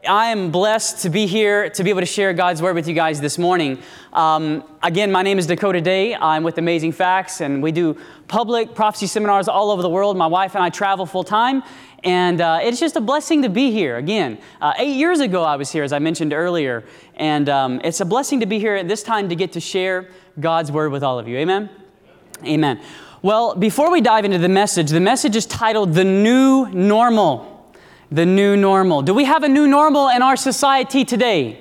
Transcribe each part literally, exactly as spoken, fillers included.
I am blessed to be here to be able to share God's Word with you guys this morning. Um, again, my name is Dakota Day. I'm with Amazing Facts, and we do public prophecy seminars all over the world. My wife and I travel full-time, and uh, it's just a blessing to be here. Again, uh, eight years ago I was here, as I mentioned earlier, and um, it's a blessing to be here at this time to get to share God's Word with all of you. Amen? Amen. Well, before we dive into the message, the message is titled, The New Normal. The new normal. Do we have a new normal in our society today?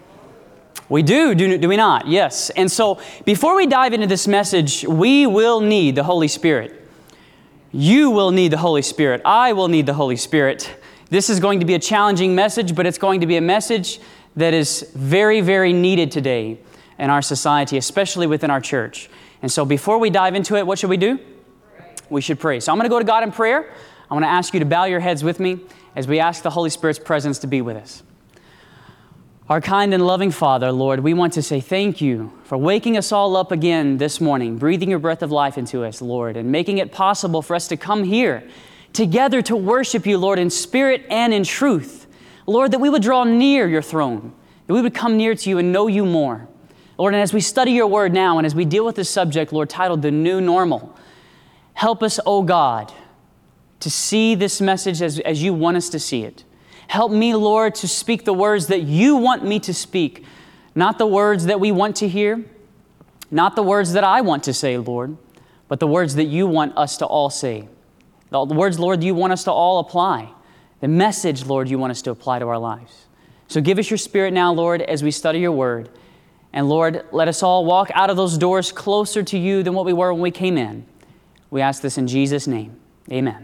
We do, do, do we not? Yes. And so before we dive into this message, we will need the Holy Spirit. You will need the Holy Spirit. I will need the Holy Spirit. This is going to be a challenging message, but it's going to be a message that is very, very needed today in our society, especially within our church. And so before we dive into it, what should we do? Pray. We should pray. So I'm going to go to God in prayer. I want to ask you to bow your heads with me as we ask the Holy Spirit's presence to be with us. Our kind and loving Father, Lord, we want to say thank you for waking us all up again this morning, breathing your breath of life into us, Lord, and making it possible for us to come here together to worship you, Lord, in spirit and in truth. Lord, that we would draw near your throne, that we would come near to you and know you more. Lord, and as we study your word now and as we deal with this subject, Lord, titled The New Normal, help us, oh God, to see this message as, as you want us to see it. Help me, Lord, to speak the words that you want me to speak, not the words that we want to hear, not the words that I want to say, Lord, but the words that you want us to all say. The words, Lord, you want us to all apply. The message, Lord, you want us to apply to our lives. So give us your Spirit now, Lord, as we study your word. And Lord, let us all walk out of those doors closer to you than what we were when we came in. We ask this in Jesus' name. Amen.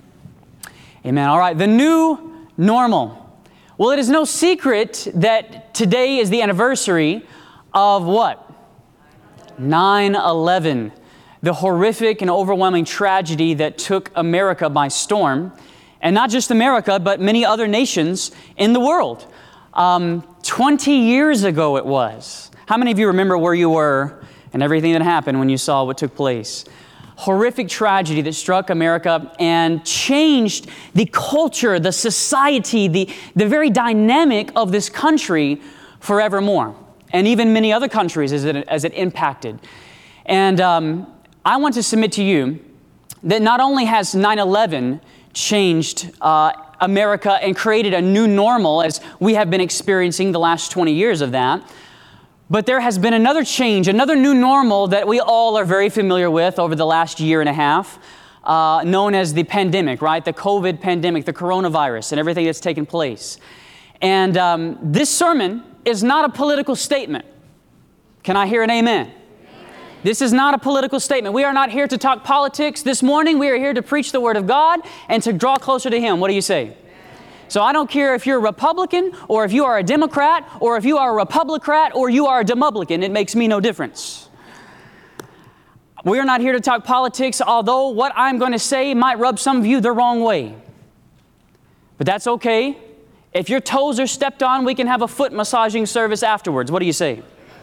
Amen. All right, the new normal. Well, it is no secret that today is the anniversary of what? nine eleven. The horrific and overwhelming tragedy that took America by storm. And not just America, but many other nations in the world. Um, twenty years ago it was. How many of you remember where you were and everything that happened when you saw what took place? Horrific tragedy that struck America and changed the culture, the society, the, the very dynamic of this country forevermore. And even many other countries as it, as it impacted. And um, I want to submit to you that not only has nine eleven changed uh, America and created a new normal as we have been experiencing the last twenty years of that, but there has been another change, another new normal that we all are very familiar with over the last year and a half, uh, known as the pandemic, right? The COVID pandemic, the coronavirus, and everything that's taken place. And um, this sermon is not a political statement. Can I hear an amen? Amen? This is not a political statement. We are not here to talk politics this morning. We are here to preach the Word of God and to draw closer to Him. What do you say? So I don't care if you're a Republican or if you are a Democrat or if you are a Republicrat or you are a Demublican. It makes me no difference. We are not here to talk politics, although what I'm going to say might rub some of you the wrong way. But that's okay. If your toes are stepped on, we can have a foot massaging service afterwards. What do you say?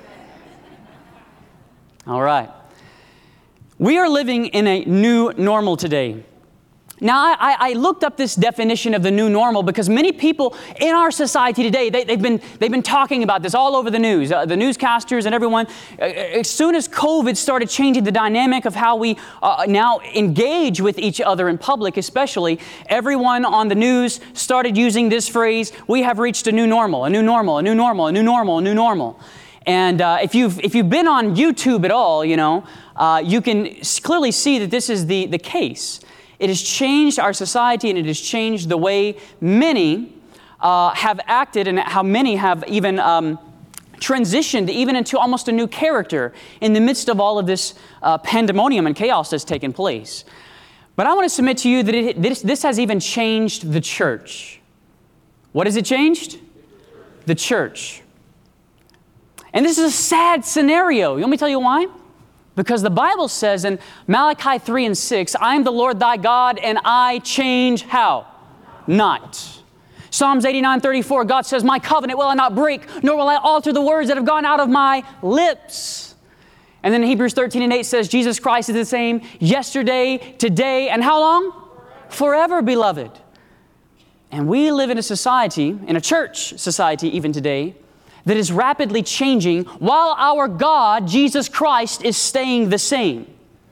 All right. We are living in a new normal today. Now, I, I looked up this definition of the new normal because many people in our society today, they, they've been they've been talking about this all over the news, uh, the newscasters and everyone. Uh, as soon as COVID started changing the dynamic of how we uh, now engage with each other in public, especially, everyone on the news started using this phrase, we have reached a new normal, a new normal, a new normal, a new normal, a new normal. And uh, if you've if you've been on YouTube at all, you know, uh, you can clearly see that this is the, the case. It has changed our society and it has changed the way many uh, have acted and how many have even um, transitioned even into almost a new character in the midst of all of this uh, pandemonium and chaos that's taken place. But I want to submit to you that it, this, this has even changed the church. What has it changed? The church. And this is a sad scenario. You want me to tell you why? Because the Bible says in Malachi three and six, I am the Lord thy God, and I change how? Not. Psalms eighty-nine thirty-four, God says, my covenant will I not break, nor will I alter the words that have gone out of my lips. And then Hebrews thirteen and eight says, Jesus Christ is the same yesterday, today, and how long? Forever, Forever beloved. And we live in a society, in a church society even today, that is rapidly changing while our God, Jesus Christ, is staying the same.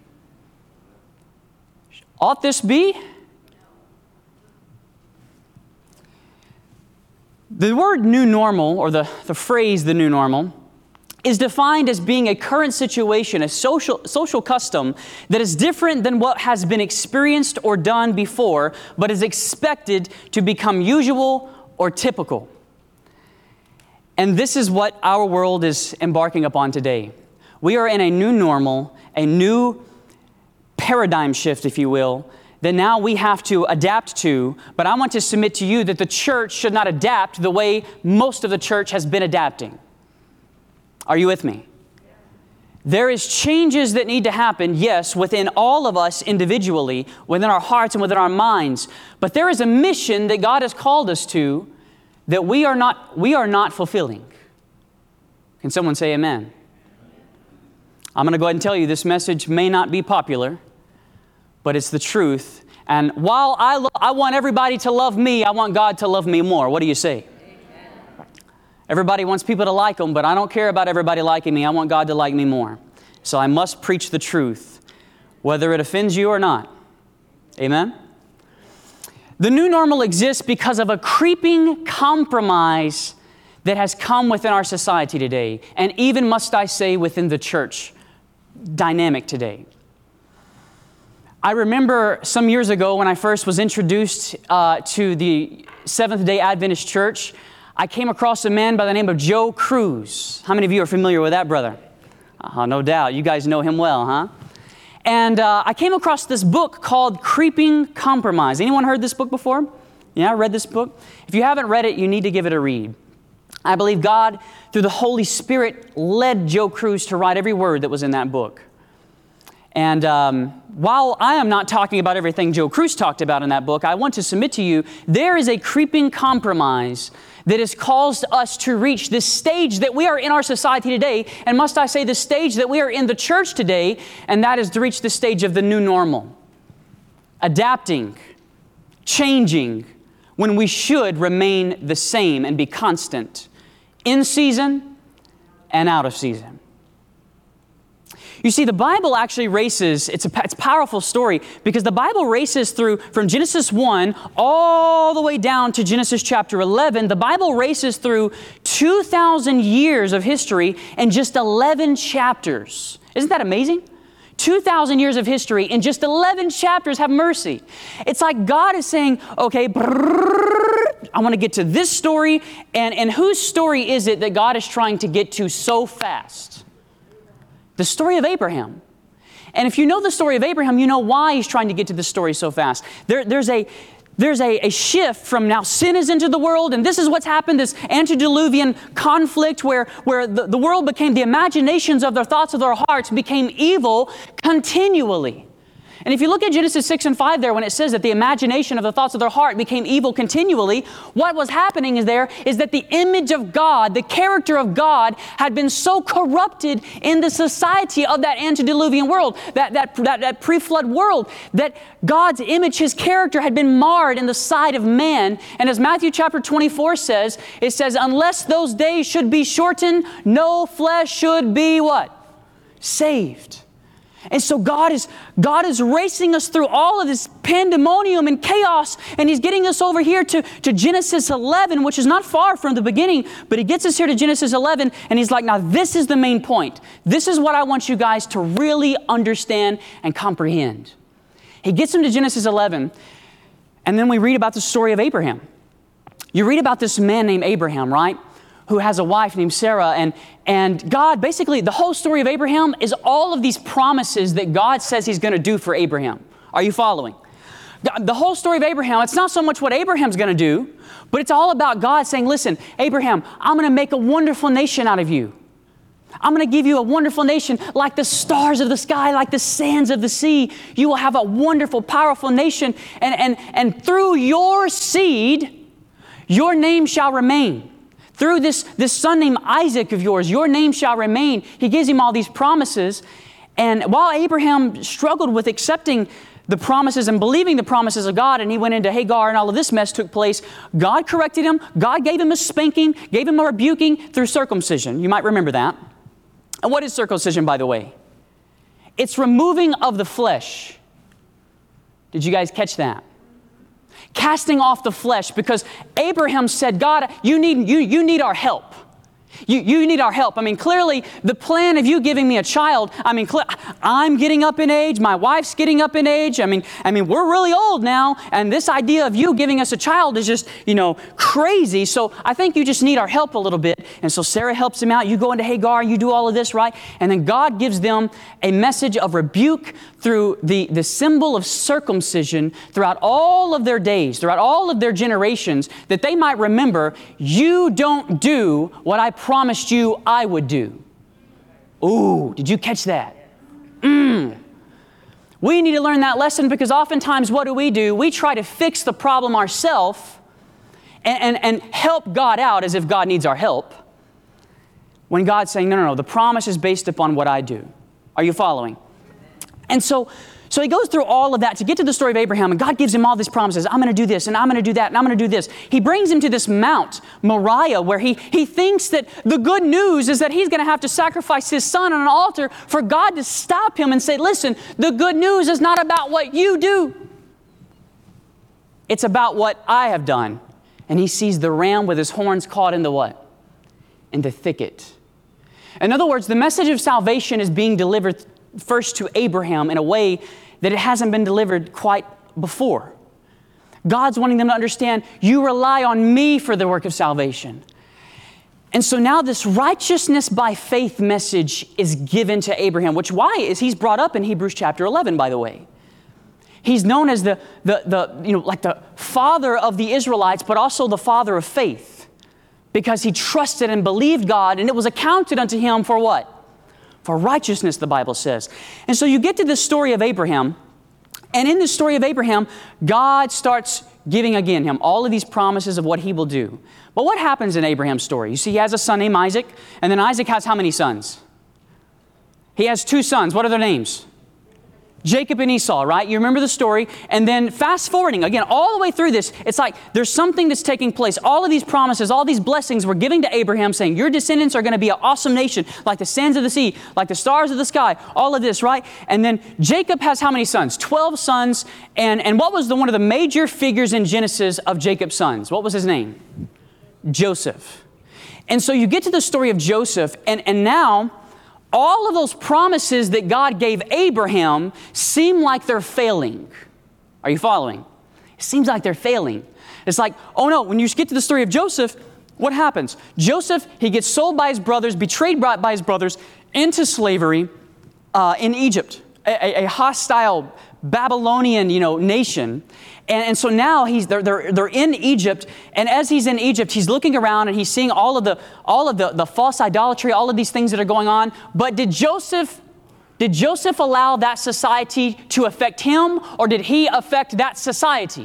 Ought this be? The word new normal, or the, the phrase the new normal, is defined as being a current situation, a social, social custom that is different than what has been experienced or done before, but is expected to become usual or typical. And this is what our world is embarking upon today. We are in a new normal, a new paradigm shift, if you will, that now we have to adapt to. But I want to submit to you that the church should not adapt the way most of the church has been adapting. Are you with me? There is changes that need to happen, yes, within all of us individually, within our hearts and within our minds. But there is a mission that God has called us to that we are not, we are not fulfilling. Can someone say amen? I'm going to go ahead and tell you this message may not be popular, but it's the truth. And while I, lo- I want everybody to love me, I want God to love me more. What do you say? Everybody wants people to like them, but I don't care about everybody liking me. I want God to like me more. So I must preach the truth, whether it offends you or not. Amen? The new normal exists because of a creeping compromise that has come within our society today, and even, must I say, within the church dynamic today. I remember some years ago when I first was introduced uh, to the Seventh-day Adventist Church, I came across a man by the name of Joe Cruz. How many of you are familiar with that brother? Uh, no doubt. You guys know him well, huh? And uh, I came across this book called Creeping Compromise. Anyone heard this book before? Yeah, read this book? If you haven't read it, you need to give it a read. I believe God, through the Holy Spirit, led Joe Cruz to write every word that was in that book. And um, while I am not talking about everything Joe Cruz talked about in that book, I want to submit to you, there is a creeping compromise that has caused us to reach this stage that we are in our society today, and must I say the stage that we are in the church today, and that is to reach the stage of the new normal. Adapting, changing, when we should remain the same and be constant, in season and out of season. You see, the Bible actually races, it's a, it's a powerful story, because the Bible races through from Genesis one all the way down to Genesis chapter eleven. The Bible races through two thousand years of history in just eleven chapters. Isn't that amazing? two thousand years of history in just eleven chapters. Have mercy. It's like God is saying, okay, brrr, I want to get to this story, and, and whose story is it that God is trying to get to so fast? The story of Abraham. And if you know the story of Abraham, you know why he's trying to get to this story so fast. There, there's a there's a, a shift from now sin is into the world, and this is what's happened, this antediluvian conflict where, where the, the world became, the imaginations of their thoughts of their hearts became evil continually. And if you look at Genesis six and five there, when it says that the imagination of the thoughts of their heart became evil continually, what was happening is there is that the image of God, the character of God, had been so corrupted in the society of that antediluvian world, that, that, that, that pre-flood world, that God's image, His character had been marred in the sight of man. And as Matthew chapter twenty-four says, it says, unless those days should be shortened, no flesh should be what? Saved. And so God is, God is racing us through all of this pandemonium and chaos, and He's getting us over here to, to Genesis eleven, which is not far from the beginning, but He gets us here to Genesis eleven, and He's like, now this is the main point. This is what I want you guys to really understand and comprehend. He gets them to Genesis eleven, and then we read about the story of Abraham. You read about this man named Abraham, right? Who has a wife named Sarah, and, and God, basically the whole story of Abraham is all of these promises that God says He's going to do for Abraham. Are you following? The whole story of Abraham, it's not so much what Abraham's going to do, but it's all about God saying, listen, Abraham, I'm going to make a wonderful nation out of you. I'm going to give you a wonderful nation like the stars of the sky, like the sands of the sea. You will have a wonderful, powerful nation, and, and, and through your seed, your name shall remain. Through this, this son named Isaac of yours, your name shall remain. He gives him all these promises. And while Abraham struggled with accepting the promises and believing the promises of God, and he went into Hagar and all of this mess took place, God corrected him. God gave him a spanking, gave him a rebuking through circumcision. You might remember that. And what is circumcision, by the way? It's removing of the flesh. Did you guys catch that? Casting off the flesh, because Abraham said, God, you need, you, you need our help. You, you need our help. I mean, clearly, the plan of you giving me a child, I mean, cl- I'm getting up in age, my wife's getting up in age, I mean, I mean, we're really old now, and this idea of you giving us a child is just, you know, crazy, so I think you just need our help a little bit. And so Sarah helps him out, you go into Hagar, you do all of this, right? And then God gives them a message of rebuke through the, the symbol of circumcision throughout all of their days, throughout all of their generations, that they might remember, you don't do what I promised you I would do. Ooh, did you catch that? Mm. We need to learn that lesson, because oftentimes what do we do? We try to fix the problem ourselves and, and, and help God out as if God needs our help, when God's saying, no, no, no, the promise is based upon what I do. Are you following? And so, so he goes through all of that to get to the story of Abraham, and God gives him all these promises. I'm going to do this, and I'm going to do that, and I'm going to do this. He brings him to this Mount Moriah, where he, he thinks that the good news is that he's going to have to sacrifice his son on an altar for God to stop him and say, listen, the good news is not about what you do. It's about what I have done. And he sees the ram with his horns caught in the what? In the thicket. In other words, the message of salvation is being delivered first to Abraham in a way that it hasn't been delivered quite before. God's wanting them to understand, you rely on me for the work of salvation. And so now this righteousness by faith message is given to Abraham, which why is he's brought up in Hebrews chapter eleven, by the way. He's known as the, the, the, you know, like the father of the Israelites, but also the father of faith, because he trusted and believed God, and it was accounted unto him for what? For righteousness, the Bible says. And so you get to the story of Abraham, and in the story of Abraham, God starts giving again him all of these promises of what he will do. But what happens in Abraham's story? You see, he has a son named Isaac, and then Isaac has how many sons? He has two sons. What are their names? Jacob and Esau, right? You remember the story. And then fast forwarding, again, all the way through this, it's like there's something that's taking place. All of these promises, all these blessings were giving to Abraham, saying, your descendants are going to be an awesome nation, like the sands of the sea, like the stars of the sky, all of this, right? And then Jacob has how many sons? Twelve sons. And, and what was the one of the major figures in Genesis of Jacob's sons? What was his name? Joseph. And so you get to the story of Joseph, and, and now all of those promises that God gave Abraham seem like they're failing. Are you following? It seems like they're failing. It's like, oh no, when you get to the story of Joseph, what happens? Joseph, he gets sold by his brothers, betrayed by his brothers into slavery uh, in Egypt, a, a hostile Babylonian, you know, nation. And, and so now he's they're, they're they're in Egypt, and as he's in Egypt, he's looking around and he's seeing all of the all of the, the false idolatry, all of these things that are going on. But did Joseph did Joseph allow that society to affect him, or did he affect that society?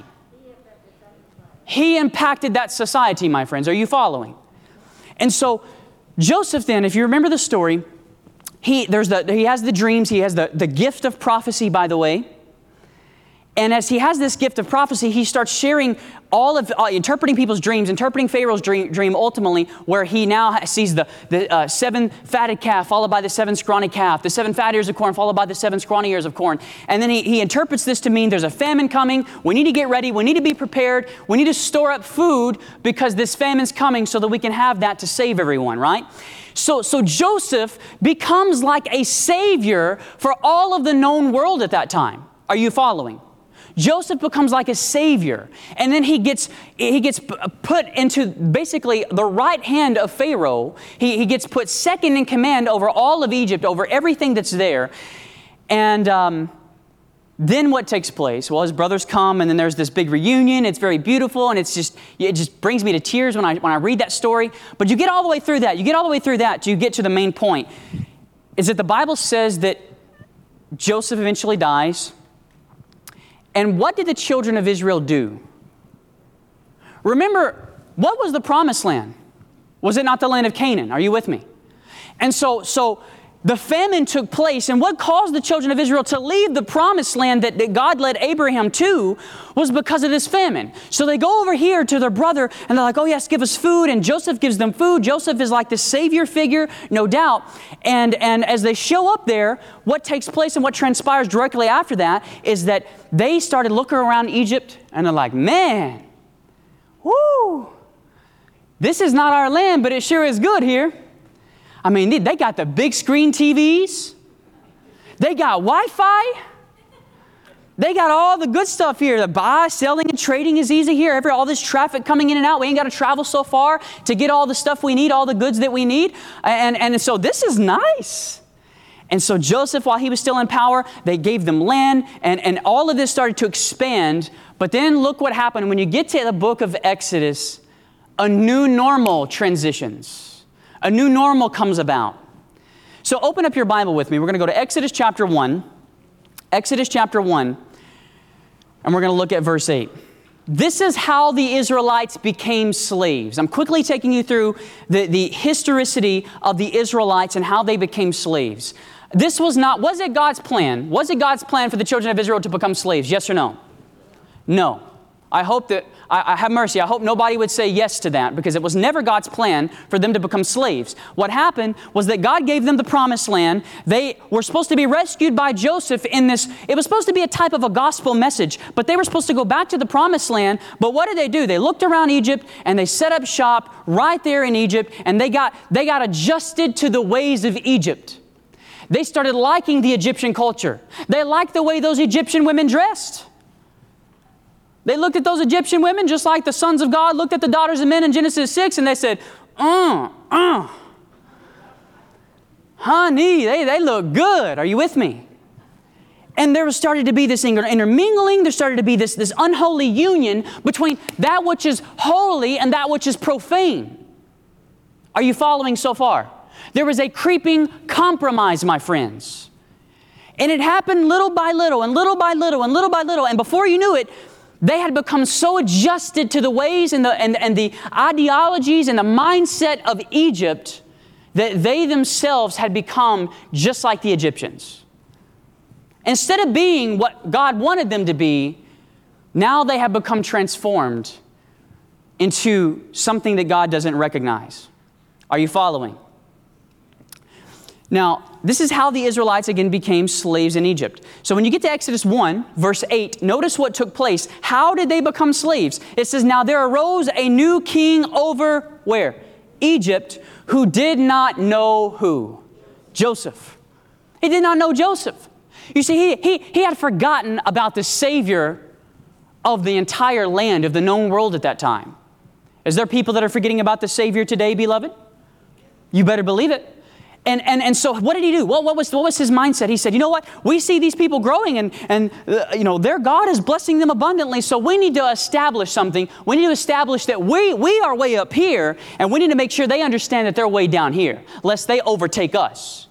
He impacted that society, my friends. Are you following? And so Joseph then, if you remember the story, he there's the he has the dreams, he has the, the gift of prophecy, by the way. And as he has this gift of prophecy, he starts sharing all of, uh, interpreting people's dreams, interpreting Pharaoh's dream, dream ultimately, where he now sees the, the uh, seven fatted calf followed by the seven scrawny calf, the seven fat ears of corn followed by the seven scrawny ears of corn. And then he, he interprets this to mean there's a famine coming. We need to get ready. We need to be prepared. We need to store up food because this famine's coming so that we can have that to save everyone, right? So, so Joseph becomes like a savior for all of the known world at that time. Are you following? Joseph becomes like a savior, and then he gets he gets put into basically the right hand of Pharaoh. He, he gets put second in command over all of Egypt, over everything that's there. And um, then what takes place? Well, his brothers come, and then there's this big reunion. It's very beautiful, and it's just it just brings me to tears when I when I read that story. But you get all the way through that. You get all the way through that. You get to the main point. Is that the Bible says that Joseph eventually dies. And what did the children of Israel do? Remember, what was the promised land? Was it not the land of Canaan? Are you with me? And so, so the famine took place, and what caused the children of Israel to leave the promised land that, that God led Abraham to was because of this famine. So they go over here to their brother, and they're like, oh yes, give us food, and Joseph gives them food. Joseph is like the savior figure, no doubt. And, and as they show up there, what takes place and what transpires directly after that is that they started looking around Egypt, and they're like, man, whoo, this is not our land, but it sure is good here. I mean, they, they got the big screen T Vs. They got Wi-Fi. They got all the good stuff here. The buy, selling, and trading is easy here. Every, all this traffic coming in and out. We ain't got to travel so far to get all the stuff we need, all the goods that we need. And, and so this is nice. And so Joseph, while he was still in power, they gave them land, and, and all of this started to expand. But then look what happened. When you get to the book of Exodus, a new normal transitions. A new normal comes about. So open up your Bible with me. We're going to go to Exodus chapter one. Exodus chapter one. And we're going to look at verse eight. This is how the Israelites became slaves. I'm quickly taking you through the, the historicity of the Israelites and how they became slaves. This was not, was it God's plan? Was it God's plan for the children of Israel to become slaves? Yes or no? No. I hope that, I, I have mercy, I hope nobody would say yes to that, because it was never God's plan for them to become slaves. What happened was that God gave them the promised land. They were supposed to be rescued by Joseph in this, it was supposed to be a type of a gospel message, but they were supposed to go back to the promised land. But what did they do? They looked around Egypt and they set up shop right there in Egypt, and they got, they got adjusted to the ways of Egypt. They started liking the Egyptian culture. They liked the way those Egyptian women dressed. They looked at those Egyptian women just like the sons of God looked at the daughters of men in Genesis six, and they said, uh, uh, honey, they, they look good. Are you with me? And there was started to be this intermingling. There started to be this, this unholy union between that which is holy and that which is profane. Are you following so far? There was a creeping compromise, my friends. And it happened little by little and little by little and little by little. And before you knew it, they had become so adjusted to the ways and the, and, and the ideologies and the mindset of Egypt that they themselves had become just like the Egyptians. Instead of being what God wanted them to be, now they have become transformed into something that God doesn't recognize. Are you following? Now, this is how the Israelites again became slaves in Egypt. So when you get to Exodus one, verse eight, notice what took place. How did they become slaves? It says, now there arose a new king over where? Egypt, who did not know who? Joseph. He did not know Joseph. You see, he, he, he had forgotten about the Savior of the entire land, of the known world at that time. Is there people that are forgetting about the Savior today, beloved? You better believe it. And, and, and so what did he do? Well, what was, what was his mindset? He said, you know what? We see these people growing, and, and uh, you know, their God is blessing them abundantly. So we need to establish something. We need to establish that we, we are way up here, and we need to make sure they understand that they're way down here, lest they overtake us.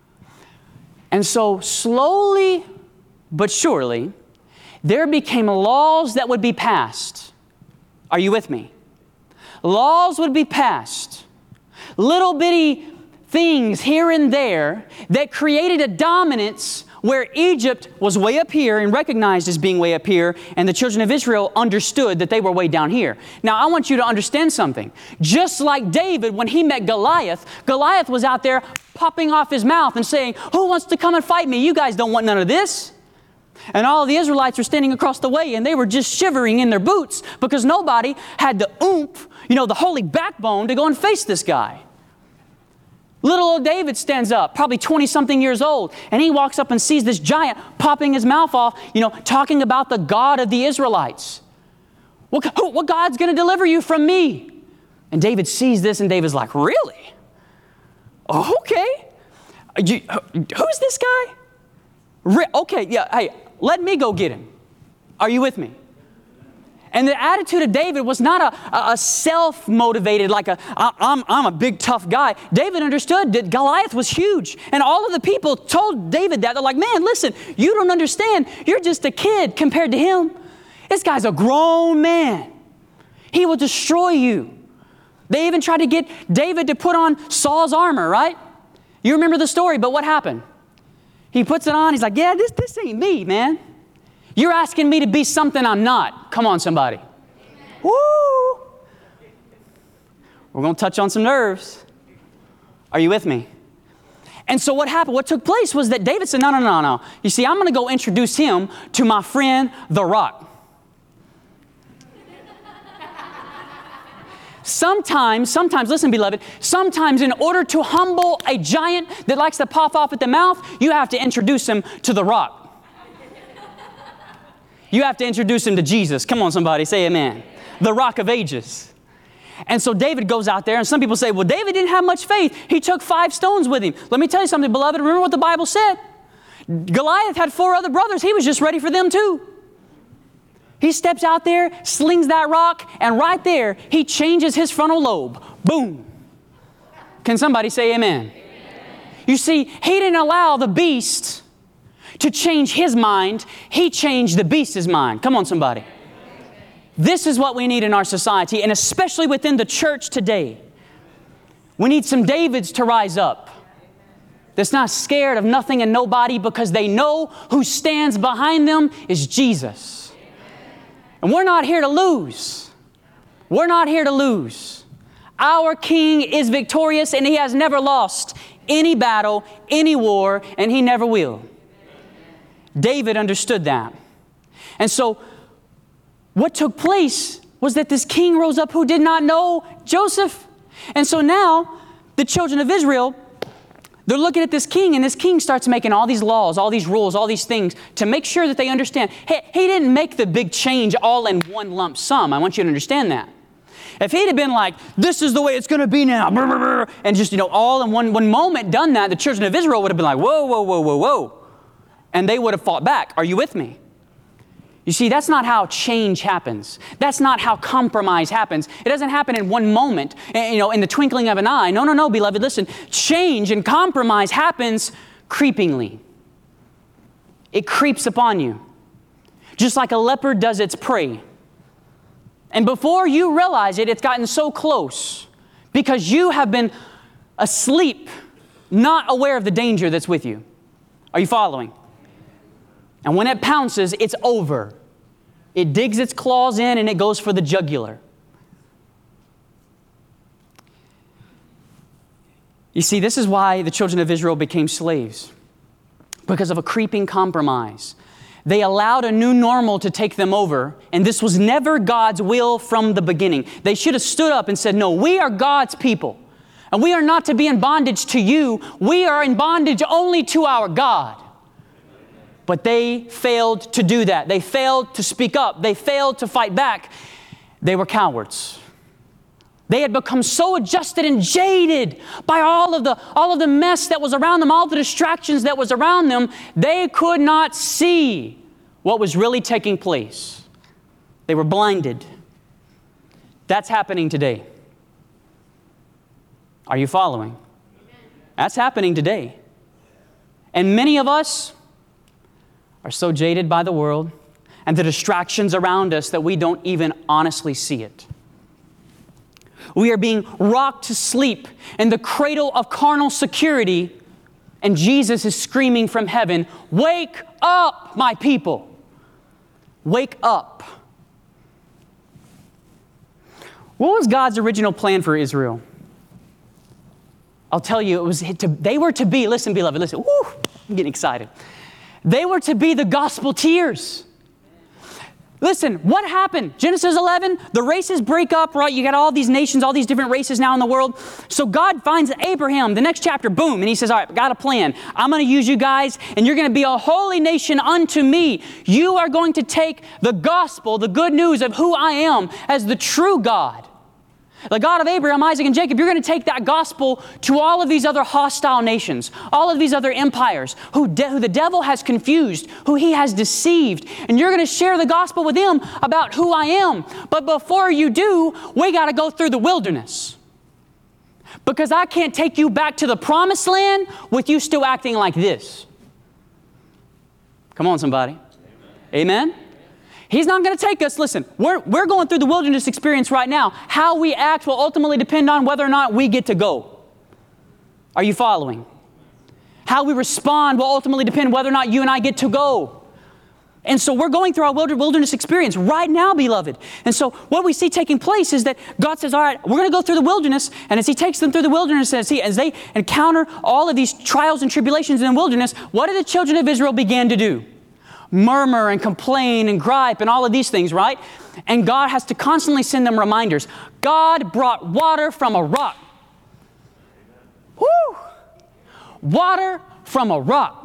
And so slowly but surely, there became laws that would be passed. Are you with me? Laws would be passed. Little bitty things here and there that created a dominance where Egypt was way up here and recognized as being way up here, and the children of Israel understood that they were way down here. Now, I want you to understand something. Just like David, when he met Goliath, Goliath was out there popping off his mouth and saying, who wants to come and fight me? You guys don't want none of this. And all of the Israelites were standing across the way, and they were just shivering in their boots because nobody had the oomph, you know, the holy backbone to go and face this guy. Little old David stands up, probably twenty-something years old, and he walks up and sees this giant popping his mouth off, you know, talking about the God of the Israelites. What, who, what God's going to deliver you from me? And David sees this, and David's like, really? Oh, okay. You, who's this guy? Re- okay, yeah, hey, let me go get him. Are you with me? And the attitude of David was not a, a self-motivated, like a, I, I'm, I'm a big tough guy. David understood that Goliath was huge. And all of the people told David that. They're like, man, listen, you don't understand. You're just a kid compared to him. This guy's a grown man. He will destroy you. They even tried to get David to put on Saul's armor, right? You remember the story, but what happened? He puts it on. He's like, yeah, this, this ain't me, man. You're asking me to be something I'm not. Come on, somebody. Amen. Woo! We're going to touch on some nerves. Are you with me? And so what happened, what took place was that David said, no, no, no, no. You see, I'm going to go introduce him to my friend, The Rock. Sometimes, sometimes, listen, beloved, sometimes in order to humble a giant that likes to pop off at the mouth, you have to introduce him to The Rock. You have to introduce him to Jesus. Come on, somebody, say amen. The Rock of Ages. And so David goes out there, and some people say, well, David didn't have much faith. He took five stones with him. Let me tell you something, beloved. Remember what the Bible said? Goliath had four other brothers. He was just ready for them too. He steps out there, slings that rock, and right there, he changes his frontal lobe. Boom. Can somebody say amen? Amen. You see, he didn't allow the beast to change his mind. He changed the beast's mind. Come on, somebody. This is what we need in our society, and especially within the church today. We need some Davids to rise up that's not scared of nothing and nobody because they know who stands behind them is Jesus. And we're not here to lose. We're not here to lose. Our King is victorious, and He has never lost any battle, any war, and He never will. David understood that. And so what took place was that this king rose up who did not know Joseph. And so now the children of Israel, they're looking at this king, and this king starts making all these laws, all these rules, all these things to make sure that they understand. Hey, he didn't make the big change all in one lump sum. I want you to understand that. If he'd have been like, this is the way it's going to be now, and just, you know, all in one, one moment done that, the children of Israel would have been like, whoa, whoa, whoa, whoa, whoa. And they would have fought back. Are you with me? You see, that's not how change happens. That's not how compromise happens. It doesn't happen in one moment, you know, in the twinkling of an eye. No, no, no, beloved, listen. Change and compromise happens creepingly. It creeps upon you, just like a leopard does its prey. And before you realize it, it's gotten so close because you have been asleep, not aware of the danger that's with you. Are you following? And when it pounces, it's over. It digs its claws in and it goes for the jugular. You see, this is why the children of Israel became slaves. Because of a creeping compromise. They allowed a new normal to take them over, and this was never God's will from the beginning. They should have stood up and said, no, we are God's people, and we are not to be in bondage to you. We are in bondage only to our God. But they failed to do that. They failed to speak up. They failed to fight back. They were cowards. They had become so adjusted and jaded by all of the, all of the mess that was around them, all the distractions that was around them, they could not see what was really taking place. They were blinded. That's happening today. Are you following? That's happening today. And many of us are so jaded by the world and the distractions around us that we don't even honestly see it. We are being rocked to sleep in the cradle of carnal security, and Jesus is screaming from heaven, wake up, my people. Wake up. What was God's original plan for Israel? I'll tell you, it was to, they were to be, listen, beloved, listen, woo, I'm getting excited. They were to be the gospelteers. Listen, what happened? Genesis eleven, the races break up, right? You got all these nations, all these different races now in the world. So God finds Abraham, the next chapter, boom, and He says, all right, got a plan. I'm going to use you guys, and you're going to be a holy nation unto me. You are going to take the gospel, the good news of who I am as the true God. The God of Abraham, Isaac, and Jacob, you're going to take that gospel to all of these other hostile nations, all of these other empires who, de- who the devil has confused, who he has deceived. And you're going to share the gospel with them about who I am. But before you do, we got to go through the wilderness. Because I can't take you back to the promised land with you still acting like this. Come on, somebody. Amen? Amen? He's not going to take us. Listen, we're, we're going through the wilderness experience right now. How we act will ultimately depend on whether or not we get to go. Are you following? How we respond will ultimately depend whether or not you and I get to go. And so we're going through our wilderness experience right now, beloved. And so what we see taking place is that God says, all right, we're going to go through the wilderness. And as He takes them through the wilderness, as, he, as they encounter all of these trials and tribulations in the wilderness, what did the children of Israel begin to do? Murmur and complain and gripe and all of these things, right? And God has to constantly send them reminders. God brought water from a rock. Woo! Water from a rock.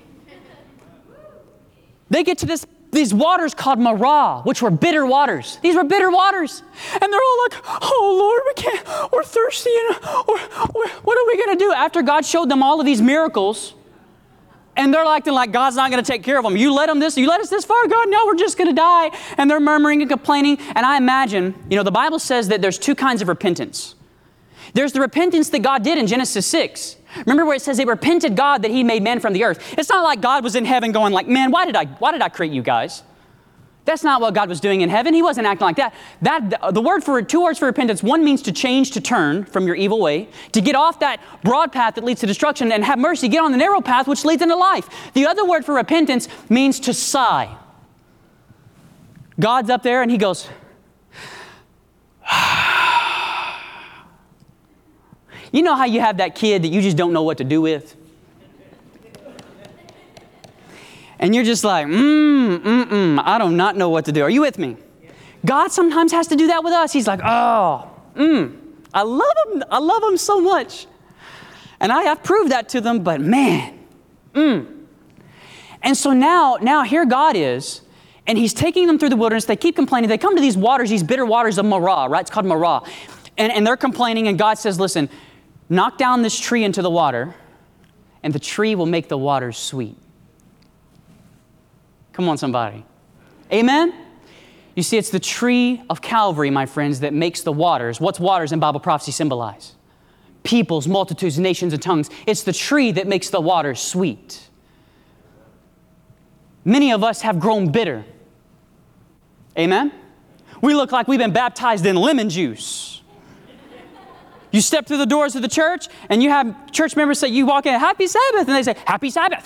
They get to this, these waters called Marah, which were bitter waters. These were bitter waters. And they're all like, oh, Lord, we can't, we're thirsty. And we're, we're, what are we going to do? After God showed them all of these miracles, and they're acting like God's not going to take care of them. You let them this, you let us this far, God, now we're just going to die. And they're murmuring and complaining. And I imagine, you know, the Bible says that there's two kinds of repentance. There's the repentance that God did in Genesis six. Remember where it says they repented God that He made man from the earth. It's not like God was in heaven going like, man, why did I, why did I create you guys? That's not what God was doing in heaven. He wasn't acting like that. That the word for two words for repentance, one means to change, to turn from your evil way, to get off that broad path that leads to destruction and have mercy, get on the narrow path which leads into life. The other word for repentance means to sigh. God's up there and He goes, you know how you have that kid that you just don't know what to do with? And you're just like, mm, mm, mm, I do not know what to do. Are you with me? God sometimes has to do that with us. He's like, oh, mm, I love Him. I love Him so much. And I have proved that to them, but man, mm. And so now, now here God is, and He's taking them through the wilderness. They keep complaining. They come to these waters, these bitter waters of Marah, right? It's called Marah. And, and they're complaining, and God says, listen, knock down this tree into the water, and the tree will make the waters sweet. Come on, somebody. Amen? You see, it's the tree of Calvary, my friends, that makes the waters. What's waters in Bible prophecy symbolize? Peoples, multitudes, nations, and tongues. It's the tree that makes the waters sweet. Many of us have grown bitter. Amen? We look like we've been baptized in lemon juice. You step through the doors of the church, and you have church members say, you walk in, Happy Sabbath, and they say, Happy Sabbath.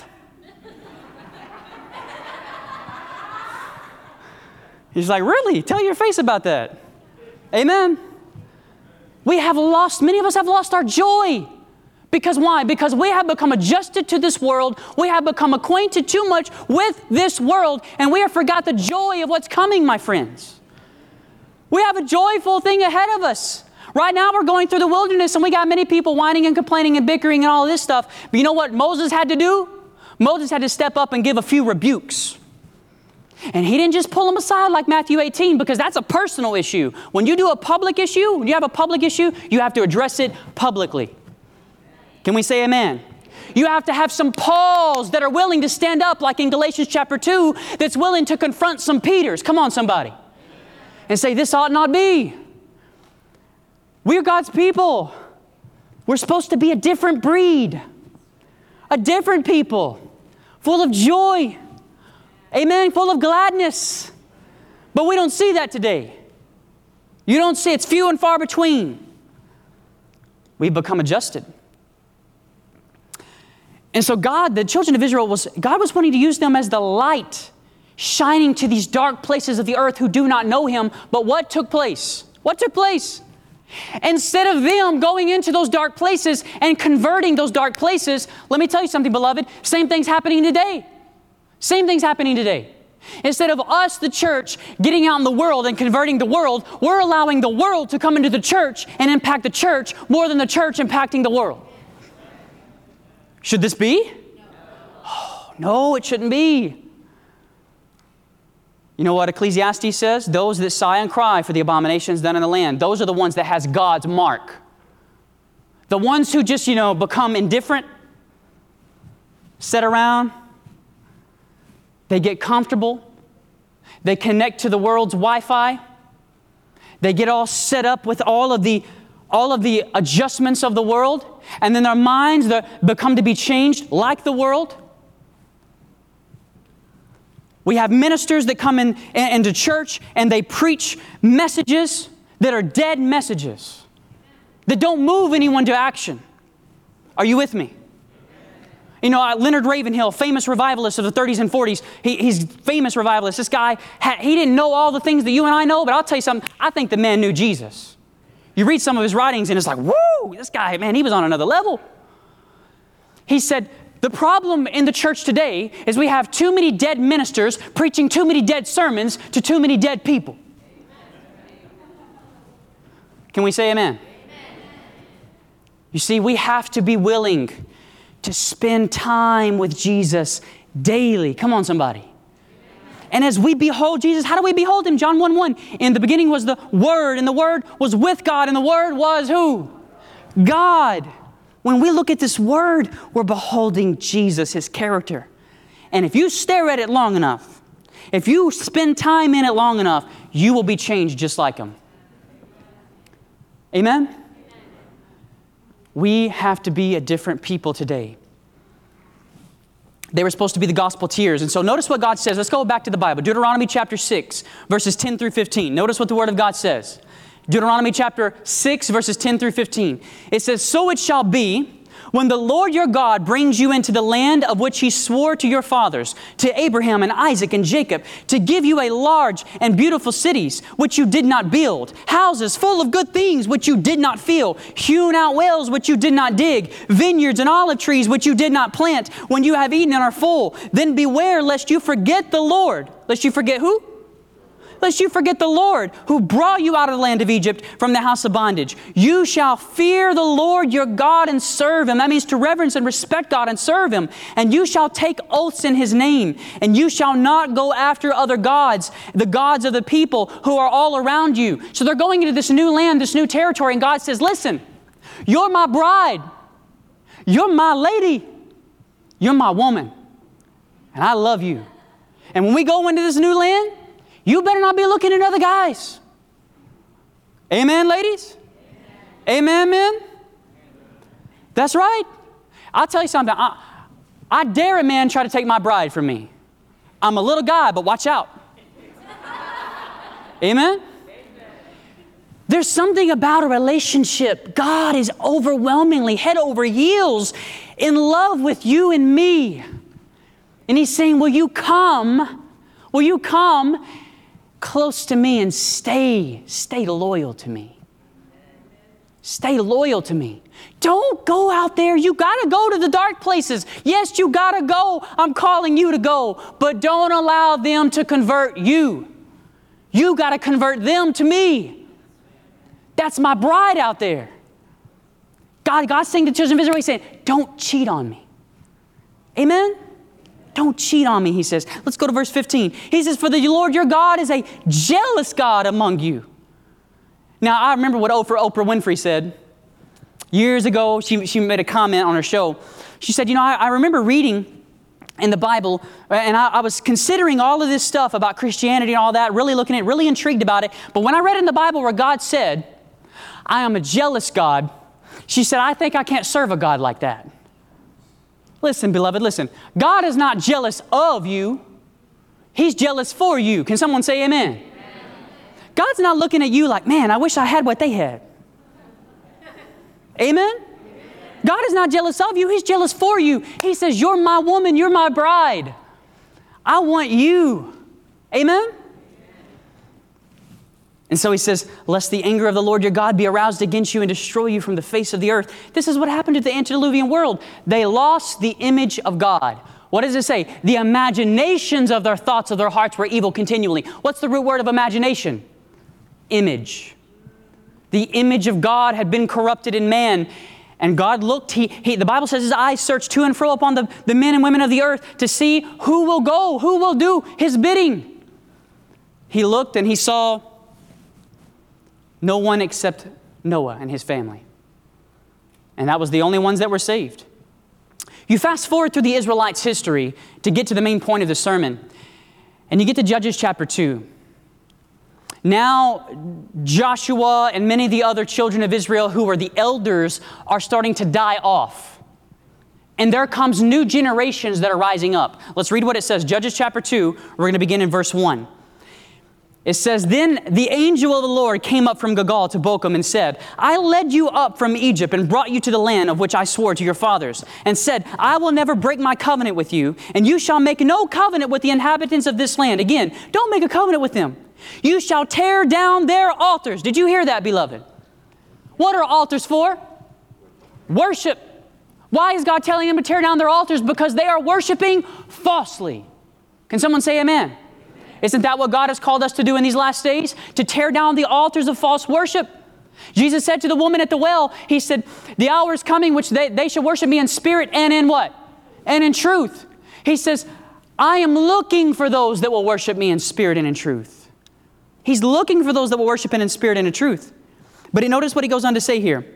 He's like, really? Tell your face about that. Amen. We have lost, many of us have lost our joy. Because why? Because we have become adjusted to this world. We have become acquainted too much with this world, and we have forgot the joy of what's coming, my friends. We have a joyful thing ahead of us. Right now we're going through the wilderness, and we got many people whining and complaining and bickering and all of this stuff. But you know what Moses had to do? Moses had to step up and give a few rebukes. And he didn't just pull them aside like Matthew eighteen, because that's a personal issue. When you do a public issue, when you have a public issue, you have to address it publicly. Can we say amen? You have to have some Pauls that are willing to stand up, like in Galatians chapter two, that's willing to confront some Peters. Come on, somebody. And say, this ought not be. We're God's people. We're supposed to be a different breed. A different people. Full of joy. Amen. Full of gladness. But we don't see that today. You don't see it. It's few and far between. We've become adjusted. And so God, the children of Israel, was God was wanting to use them as the light shining to these dark places of the earth who do not know Him. But what took place? What took place? Instead of them going into those dark places and converting those dark places, let me tell you something, beloved, same thing's happening today. Same thing's happening today. Instead of us, the church, getting out in the world and converting the world, we're allowing the world to come into the church and impact the church more than the church impacting the world. Should this be? Oh, no, it shouldn't be. You know what Ecclesiastes says? Those that sigh and cry for the abominations done in the land, those are the ones that has God's mark. The ones who just, you know, become indifferent, sit around, they get comfortable, they connect to the world's Wi-Fi, they get all set up with all of the all of the adjustments of the world, and then their minds become to be changed like the world. We have ministers that come in, in, into church and they preach messages that are dead messages, that don't move anyone to action. Are you with me? You know, uh, Leonard Ravenhill, famous revivalist of the thirties and forties. He, he's famous revivalist. This guy, ha, he didn't know all the things that you and I know, but I'll tell you something. I think the man knew Jesus. You read some of his writings and it's like, whoa, this guy, man, he was on another level. He said, the problem in the church today is we have too many dead ministers preaching too many dead sermons to too many dead people. Can we say amen? You see, we have to be willing to spend time with Jesus daily. Come on, somebody. And as we behold Jesus, how do we behold Him? John one one, in the beginning was the Word, and the Word was with God, and the Word was who? God. When we look at this Word, we're beholding Jesus, His character. And if you stare at it long enough, if you spend time in it long enough, you will be changed just like Him. Amen? We have to be a different people today. They were supposed to be the gospelteers. And so notice what God says. Let's go back to the Bible. Deuteronomy chapter six, verses ten through fifteen. Notice what the Word of God says. Deuteronomy chapter six, verses ten through fifteen. It says, so it shall be when the Lord your God brings you into the land of which He swore to your fathers, to Abraham and Isaac and Jacob, to give you a large and beautiful cities, which you did not build, houses full of good things, which you did not fill, hewn out wells, which you did not dig, vineyards and olive trees, which you did not plant, when you have eaten and are full. Then beware lest you forget the Lord. Lest you forget who? Lest you forget the Lord who brought you out of the land of Egypt from the house of bondage. You shall fear the Lord your God and serve Him. That means to reverence and respect God and serve Him. And you shall take oaths in His name. And you shall not go after other gods, the gods of the people who are all around you. So they're going into this new land, this new territory. And God says, listen, you're my bride. You're my lady. You're my woman. And I love you. And when we go into this new land, you better not be looking at other guys. Amen, ladies? Amen, men? That's right. I'll tell you something. I, I dare a man try to take my bride from me. I'm a little guy, but watch out. Amen? There's something about a relationship. God is overwhelmingly head over heels in love with you and me. And He's saying, will you come? Will you come close to me and stay, stay loyal to me. Stay loyal to me. Don't go out there. You got to go to the dark places. Yes, you got to go. I'm calling you to go. But don't allow them to convert you. You got to convert them to me. That's my bride out there. God, God's saying to the children of Israel, He's saying, don't cheat on me. Amen? Don't cheat on me, He says. Let's go to verse fifteen. He says, for the Lord your God is a jealous God among you. Now, I remember what Oprah, Oprah Winfrey said. Years ago, she, she made a comment on her show. She said, you know, I, I remember reading in the Bible, and I, I was considering all of this stuff about Christianity and all that, really looking at it, really intrigued about it. But when I read in the Bible where God said, I am a jealous God, she said, I think I can't serve a God like that. Listen, beloved, listen. God is not jealous of you. He's jealous for you. Can someone say amen? Amen. God's not looking at you like, man, I wish I had what they had. Amen? Amen? God is not jealous of you. He's jealous for you. He says, you're my woman. You're my bride. I want you. Amen? And so He says, lest the anger of the Lord your God be aroused against you and destroy you from the face of the earth. This is what happened to the antediluvian world. They lost the image of God. What does it say? The imaginations of their thoughts of their hearts were evil continually. What's the root word of imagination? Image. The image of God had been corrupted in man. And God looked, he, he, the Bible says His eyes searched to and fro upon the, the men and women of the earth to see who will go, who will do His bidding. He looked and He saw no one except Noah and his family. And that was the only ones that were saved. You fast forward through the Israelites' history to get to the main point of the sermon. And you get to Judges chapter two. Now, Joshua and many of the other children of Israel who were the elders are starting to die off. And there comes new generations that are rising up. Let's read what it says. Judges chapter two, we're going to begin in verse one. It says, then the angel of the Lord came up from Gilgal to Bochum and said, I led you up from Egypt and brought you to the land of which I swore to your fathers, and said, I will never break my covenant with you, and you shall make no covenant with the inhabitants of this land. Again, don't make a covenant with them. You shall tear down their altars. Did you hear that, beloved? What are altars for? Worship. Why is God telling them to tear down their altars? Because they are worshiping falsely. Can someone say amen? Amen? Isn't that what God has called us to do in these last days? To tear down the altars of false worship. Jesus said to the woman at the well, He said, the hour is coming which they, they shall worship me in spirit and in what? And in truth. He says, I am looking for those that will worship me in spirit and in truth. He's looking for those that will worship Him in spirit and in truth. But notice what He goes on to say here.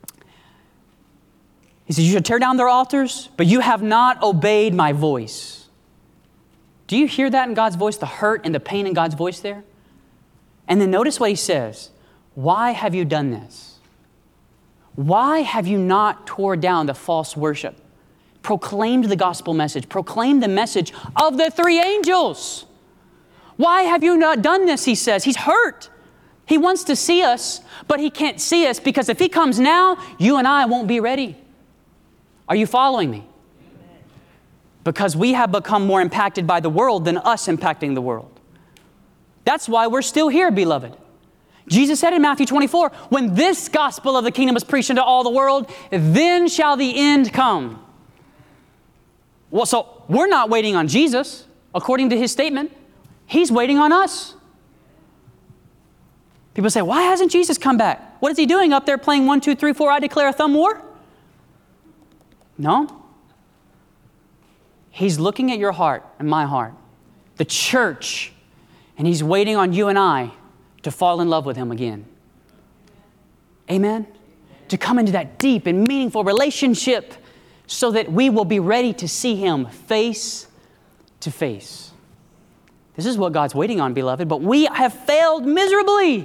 He says, you should tear down their altars, but you have not obeyed my voice. Do you hear that in God's voice, the hurt and the pain in God's voice there? And then notice what He says. Why have you done this? Why have you not tore down the false worship? Proclaimed the gospel message. Proclaimed the message of the three angels. Why have you not done this, He says. He's hurt. He wants to see us, but He can't see us because if He comes now, you and I won't be ready. Are you following me? Because we have become more impacted by the world than us impacting the world. That's why we're still here, beloved. Jesus said in Matthew twenty-four, when this gospel of the kingdom is preached unto all the world, then shall the end come. Well, so we're not waiting on Jesus, according to His statement. He's waiting on us. People say, why hasn't Jesus come back? What is He doing up there playing one, two, three, four, I declare a thumb war? No. He's looking at your heart and my heart, the church, and He's waiting on you and I to fall in love with Him again. Amen? To come into that deep and meaningful relationship so that we will be ready to see Him face to face. This is what God's waiting on, beloved, but we have failed miserably.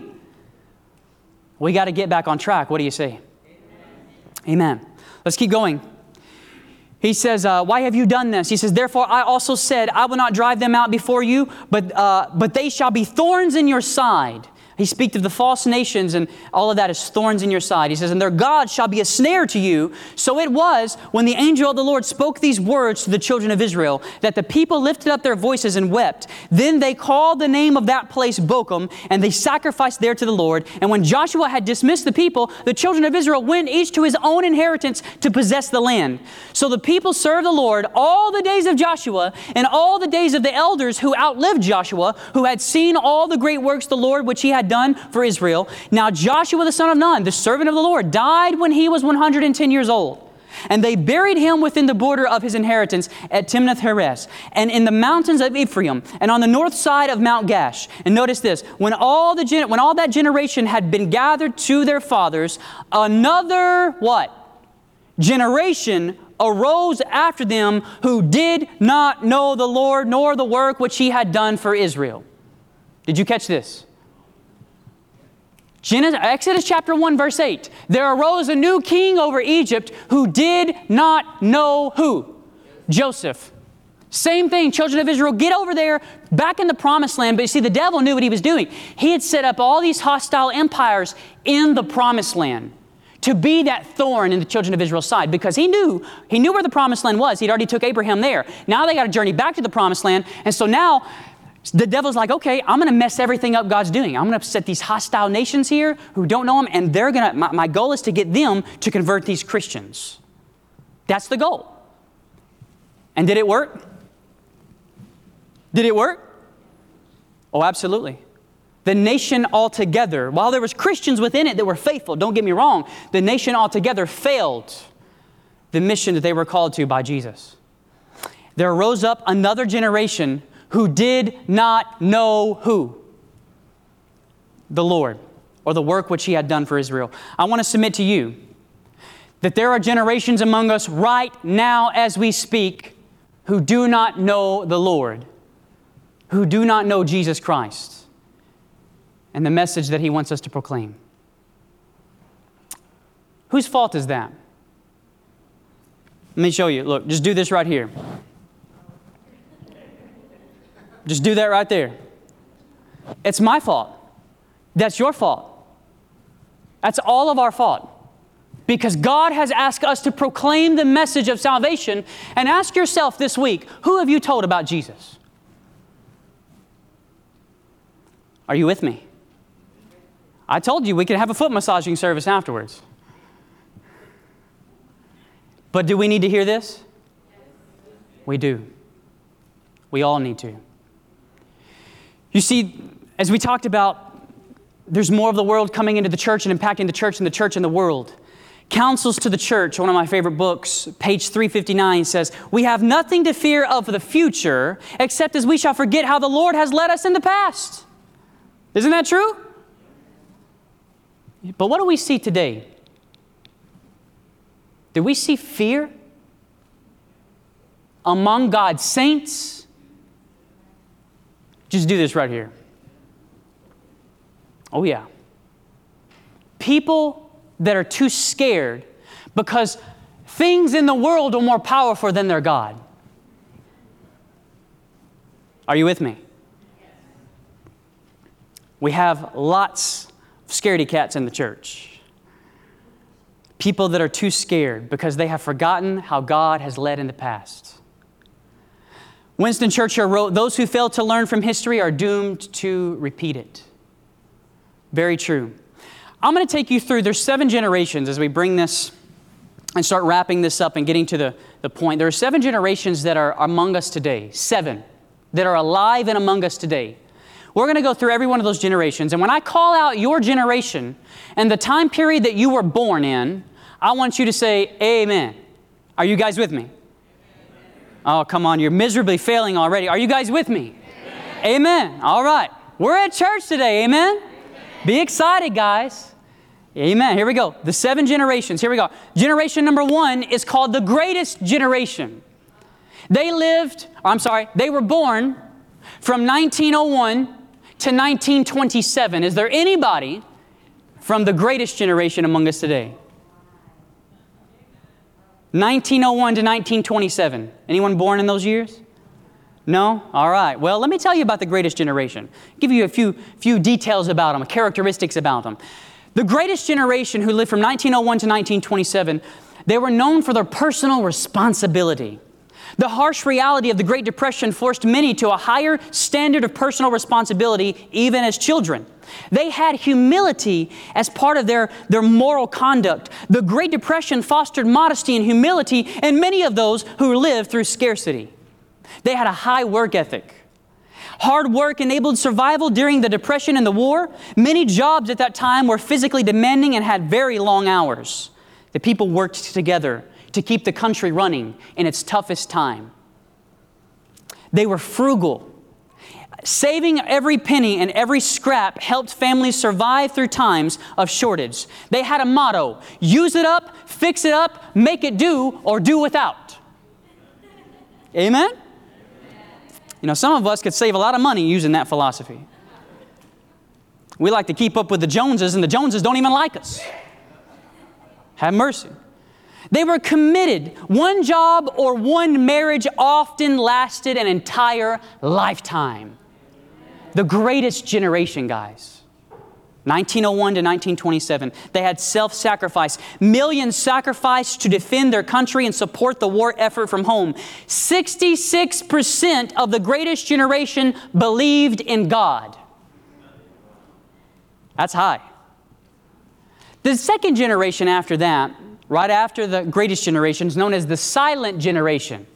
We got to get back on track. What do you say? Amen. Amen. Let's keep going. He says, uh, why have you done this? He says, therefore I also said, I will not drive them out before you, but, uh, but they shall be thorns in your side. He speaks of the false nations and all of that as thorns in your side. He says, and their God shall be a snare to you. So it was when the angel of the Lord spoke these words to the children of Israel that the people lifted up their voices and wept. Then they called the name of that place Bochum, and they sacrificed there to the Lord. And when Joshua had dismissed the people, the children of Israel went each to his own inheritance to possess the land. So the people served the Lord all the days of Joshua and all the days of the elders who outlived Joshua, who had seen all the great works the Lord which He had done for Israel. Now Joshua the son of Nun, the servant of the Lord, died when he was one hundred ten years old. And they buried him within the border of his inheritance at Timnath-Heres, and in the mountains of Ephraim, and on the north side of Mount Gash. And notice this, when all the gen- when all that generation had been gathered to their fathers, another what? Generation arose after them who did not know the Lord nor the work which He had done for Israel. Did you catch this? Genesis, Exodus chapter one, verse eight. There arose a new king over Egypt who did not know who? Joseph. Same thing, children of Israel, get over there, back in the promised land. But you see, the devil knew what he was doing. He had set up all these hostile empires in the promised land to be that thorn in the children of Israel's side, because he knew, he knew where the promised land was. He'd already took Abraham there. Now they got to journey back to the promised land. And so now the devil's like, okay, I'm going to mess everything up God's doing. I'm going to set these hostile nations here who don't know Him, and they're going to, my, my goal is to get them to convert these Christians. That's the goal. And did it work? Did it work? Oh, absolutely. The nation altogether, while there was Christians within it that were faithful, don't get me wrong, the nation altogether failed the mission that they were called to by Jesus. There rose up another generation who did not know who? The Lord, or the work which He had done for Israel. I want to submit to you that there are generations among us right now as we speak who do not know the Lord, who do not know Jesus Christ and the message that He wants us to proclaim. Whose fault is that? Let me show you. Look, just do this right here. Just do that right there. It's my fault. That's your fault. That's all of our fault. Because God has asked us to proclaim the message of salvation. And ask yourself this week, who have you told about Jesus? Are you with me? I told you we could have a foot massaging service afterwards. But do we need to hear this? We do. We all need to. You see, as we talked about, there's more of the world coming into the church and impacting the church and the church in the world. Counsels to the Church, one of my favorite books, page three fifty-nine says, we have nothing to fear of the future except as we shall forget how the Lord has led us in the past. Isn't that true? But what do we see today? Do we see fear among God's saints? Just do this right here. Oh yeah. People that are too scared because things in the world are more powerful than their God. Are you with me? We have lots of scaredy cats in the church. People that are too scared because they have forgotten how God has led in the past. Winston Churchill wrote, those who fail to learn from history are doomed to repeat it. Very true. I'm going to take you through, there's seven generations as we bring this and start wrapping this up and getting to the, the point. There are seven generations that are among us today. Seven that are alive and among us today. We're going to go through every one of those generations. And when I call out your generation and the time period that you were born in, I want you to say, amen. Are you guys with me? Oh, come on. You're miserably failing already. Are you guys with me? Amen. Amen. All right. We're at church today. Amen. Be excited, guys. Amen. Here we go. The seven generations. Here we go. Generation number one is called the greatest generation. They lived, I'm sorry, they were born from nineteen oh one to nineteen twenty-seven. Is there anybody from the greatest generation among us today? nineteen oh one to nineteen twenty-seven. Anyone born in those years? No? All right. Well, let me tell you about the greatest generation. Give you a few, few details about them, characteristics about them. The greatest generation who lived from nineteen oh one to nineteen twenty-seven, they were known for their personal responsibility. The harsh reality of the Great Depression forced many to a higher standard of personal responsibility, even as children. They had humility as part of their, their moral conduct. The Great Depression fostered modesty and humility in many of those who lived through scarcity. They had a high work ethic. Hard work enabled survival during the Depression and the war. Many jobs at that time were physically demanding and had very long hours. The people worked together to keep the country running in its toughest time. They were frugal. Saving every penny and every scrap helped families survive through times of shortage. They had a motto: use it up, fix it up, make it do, or do without. Amen? You know, some of us could save a lot of money using that philosophy. We like to keep up with the Joneses, and the Joneses don't even like us. Have mercy. They were committed. One job or one marriage often lasted an entire lifetime. The greatest generation, guys. nineteen oh one to nineteen twenty-seven. They had self-sacrifice. Millions sacrificed to defend their country and support the war effort from home. sixty-six percent of the greatest generation believed in God. That's high. The second generation after that, right after the greatest generation, is known as the silent generation.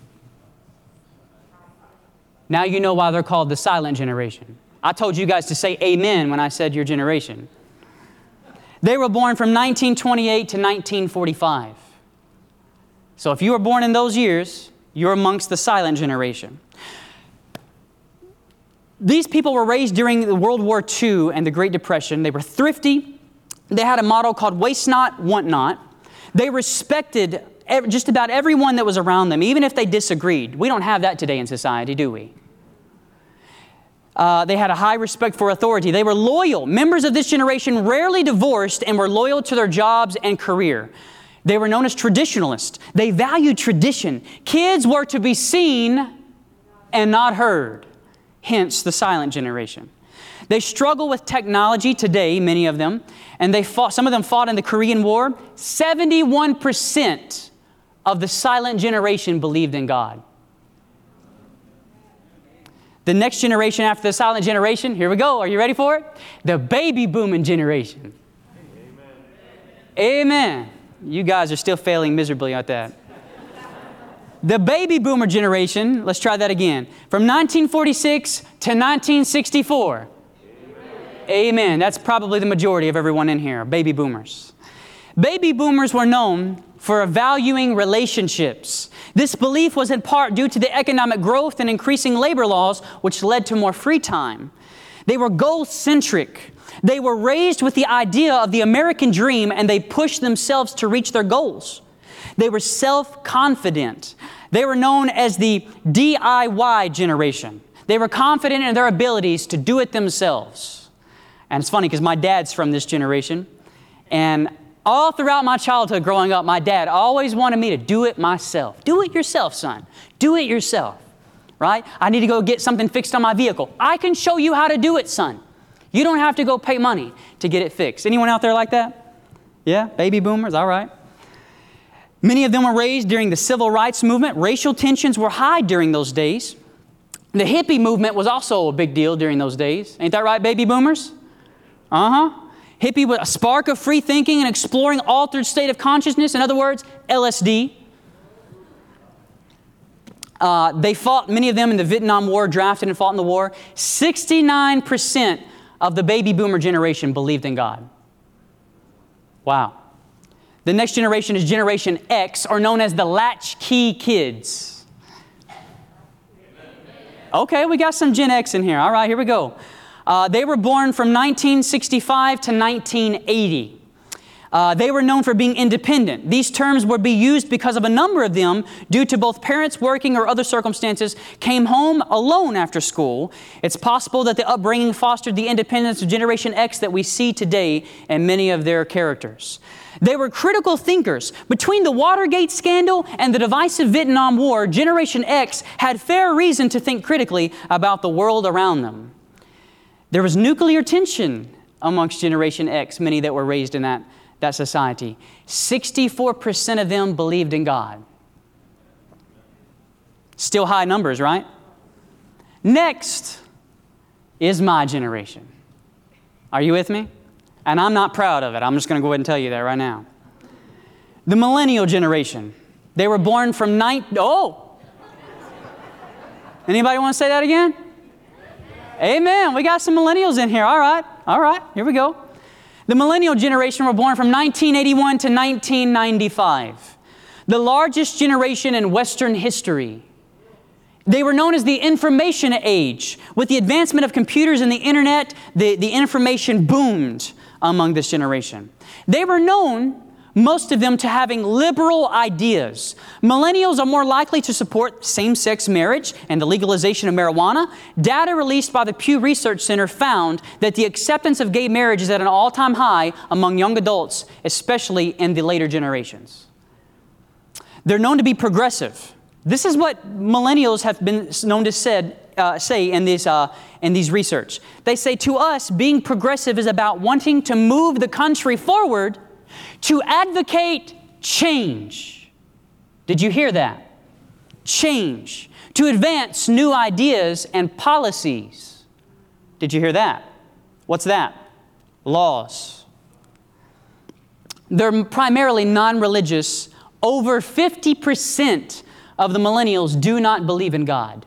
Now you know why they're called the silent generation. I told you guys to say amen when I said your generation. They were born from nineteen twenty-eight to nineteen forty-five. So if you were born in those years, you're amongst the silent generation. These people were raised during the World War Two and the Great Depression. They were thrifty. They had a motto called waste not, want not. They respected just about everyone that was around them, even if they disagreed. We don't have that today in society, do we? Uh, they had a high respect for authority. They were loyal. Members of this generation rarely divorced and were loyal to their jobs and career. They were known as traditionalists. They valued tradition. Kids were to be seen and not heard. Hence the silent generation. They struggle with technology today, many of them, and they fought, some of them fought in the Korean War. seventy-one percent of the silent generation believed in God. The next generation after the silent generation, here we go. Are you ready for it? The baby booming generation. Amen. Amen. You guys are still failing miserably at that. The baby boomer generation, let's try that again. From nineteen forty-six to nineteen sixty-four. Amen. Amen. That's probably the majority of everyone in here, baby boomers. Baby boomers were known for valuing relationships. This belief was in part due to the economic growth and increasing labor laws, which led to more free time. They were goal-centric. They were raised with the idea of the American dream, and they pushed themselves to reach their goals. They were self-confident. They were known as the D I Y generation. They were confident in their abilities to do it themselves. And it's funny because my dad's from this generation. And all throughout my childhood growing up, my dad always wanted me to do it myself. Do it yourself, son. Do it yourself. Right? I need to go get something fixed on my vehicle. I can show you how to do it, son. You don't have to go pay money to get it fixed. Anyone out there like that? Yeah? Baby boomers? All right. Many of them were raised during the civil rights movement. Racial tensions were high during those days. The hippie movement was also a big deal during those days. Ain't that right, baby boomers? Uh-huh. Hippie was a spark of free thinking and exploring altered state of consciousness. In other words, L S D. Uh, they fought, many of them in the Vietnam War, drafted and fought in the war. sixty-nine percent of the baby boomer generation believed in God. Wow. The next generation is Generation X, or known as the latchkey kids. Okay, we got some Gen X in here. All right, here we go. Uh, they were born from nineteen sixty-five to nineteen eighty. Uh, they were known for being independent. These terms would be used because of a number of them, due to both parents working or other circumstances, came home alone after school. It's possible that the upbringing fostered the independence of Generation X that we see today in many of their characters. They were critical thinkers. Between the Watergate scandal and the divisive Vietnam War, Generation X had fair reason to think critically about the world around them. There was nuclear tension amongst Generation X, many that were raised in that, that society. sixty-four percent of them believed in God. Still high numbers, right? Next is my generation. Are you with me? And I'm not proud of it. I'm just going to go ahead and tell you that right now. The millennial generation. They were born from nine... Oh! Anybody want to say that again? Amen. We got some millennials in here. All right. All right. Here we go. The millennial generation were born from nineteen eighty-one to nineteen ninety-five. The largest generation in Western history. They were known as the information age. With the advancement of computers and the internet, the, the information boomed among this generation. They were known, most of them, to having liberal ideas. Millennials are more likely to support same-sex marriage and the legalization of marijuana. Data released by the Pew Research Center found that the acceptance of gay marriage is at an all-time high among young adults, especially in the later generations. They're known to be progressive. This is what millennials have been known to said, uh, say in these, uh, in these research. They say, to us, being progressive is about wanting to move the country forward to advocate change. Did you hear that? Change. To advance new ideas and policies. Did you hear that? What's that? Laws. They're primarily non-religious. Over fifty percent of the millennials do not believe in God.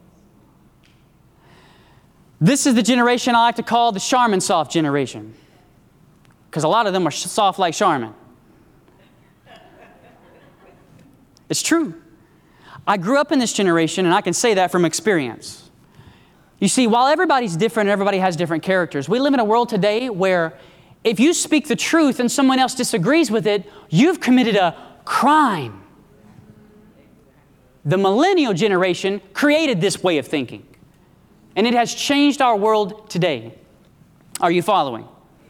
This is the generation I like to call the Charmin soft generation, because a lot of them are soft like Charmin. It's true. I grew up in this generation, and I can say that from experience. You see, while everybody's different and everybody has different characters, we live in a world today where if you speak the truth and someone else disagrees with it, you've committed a crime. The millennial generation created this way of thinking, and it has changed our world today. Are you following?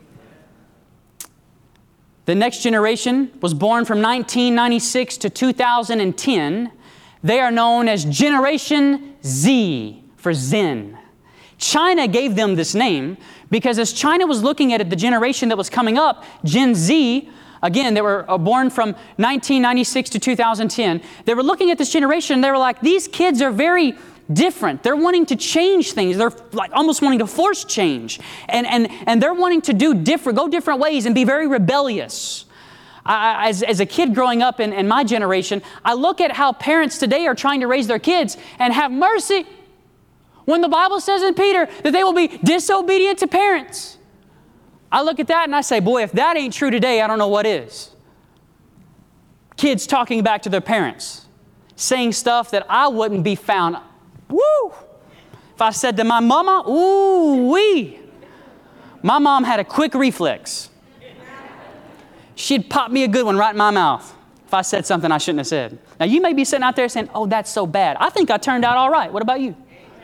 The next generation was born from nineteen ninety-six to two thousand ten. They are known as Generation Z for Zen. China gave them this name because as China was looking at it, the generation that was coming up, Gen Z, again, they were born from nineteen ninety-six to two thousand ten. They were looking at this generation and they were like, these kids are very different. They're wanting to change things. They're like almost wanting to force change. And, and, and they're wanting to do different, go different ways and be very rebellious. I, as, as a kid growing up in, in my generation, I look at how parents today are trying to raise their kids and have mercy when the Bible says in Peter that they will be disobedient to parents. I look at that and I say, boy, if that ain't true today, I don't know what is. Kids talking back to their parents, saying stuff that I wouldn't be found. Woo! If I said to my mama, ooh wee. My mom had a quick reflex. She'd pop me a good one right in my mouth if I said something I shouldn't have said. Now you may be sitting out there saying, oh, that's so bad. I think I turned out all right. What about you?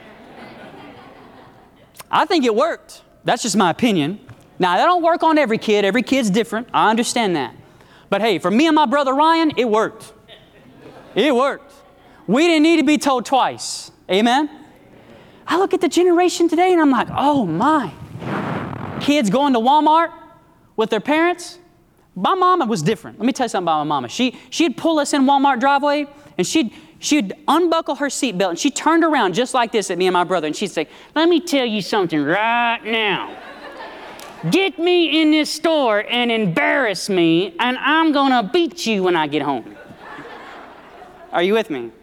I think it worked. That's just my opinion. Now, that don't work on every kid. Every kid's different. I understand that. But hey, for me and my brother Ryan, it worked. It worked. We didn't need to be told twice. Amen? I look at the generation today and I'm like, oh my. Kids going to Walmart with their parents. My mama was different. Let me tell you something about my mama. She, she'd pull us in Walmart driveway and she'd, she'd unbuckle her seatbelt and she turned around just like this at me and my brother and she'd say, let me tell you something right now. Get me in this store and embarrass me, and I'm going to beat you when I get home. Are you with me?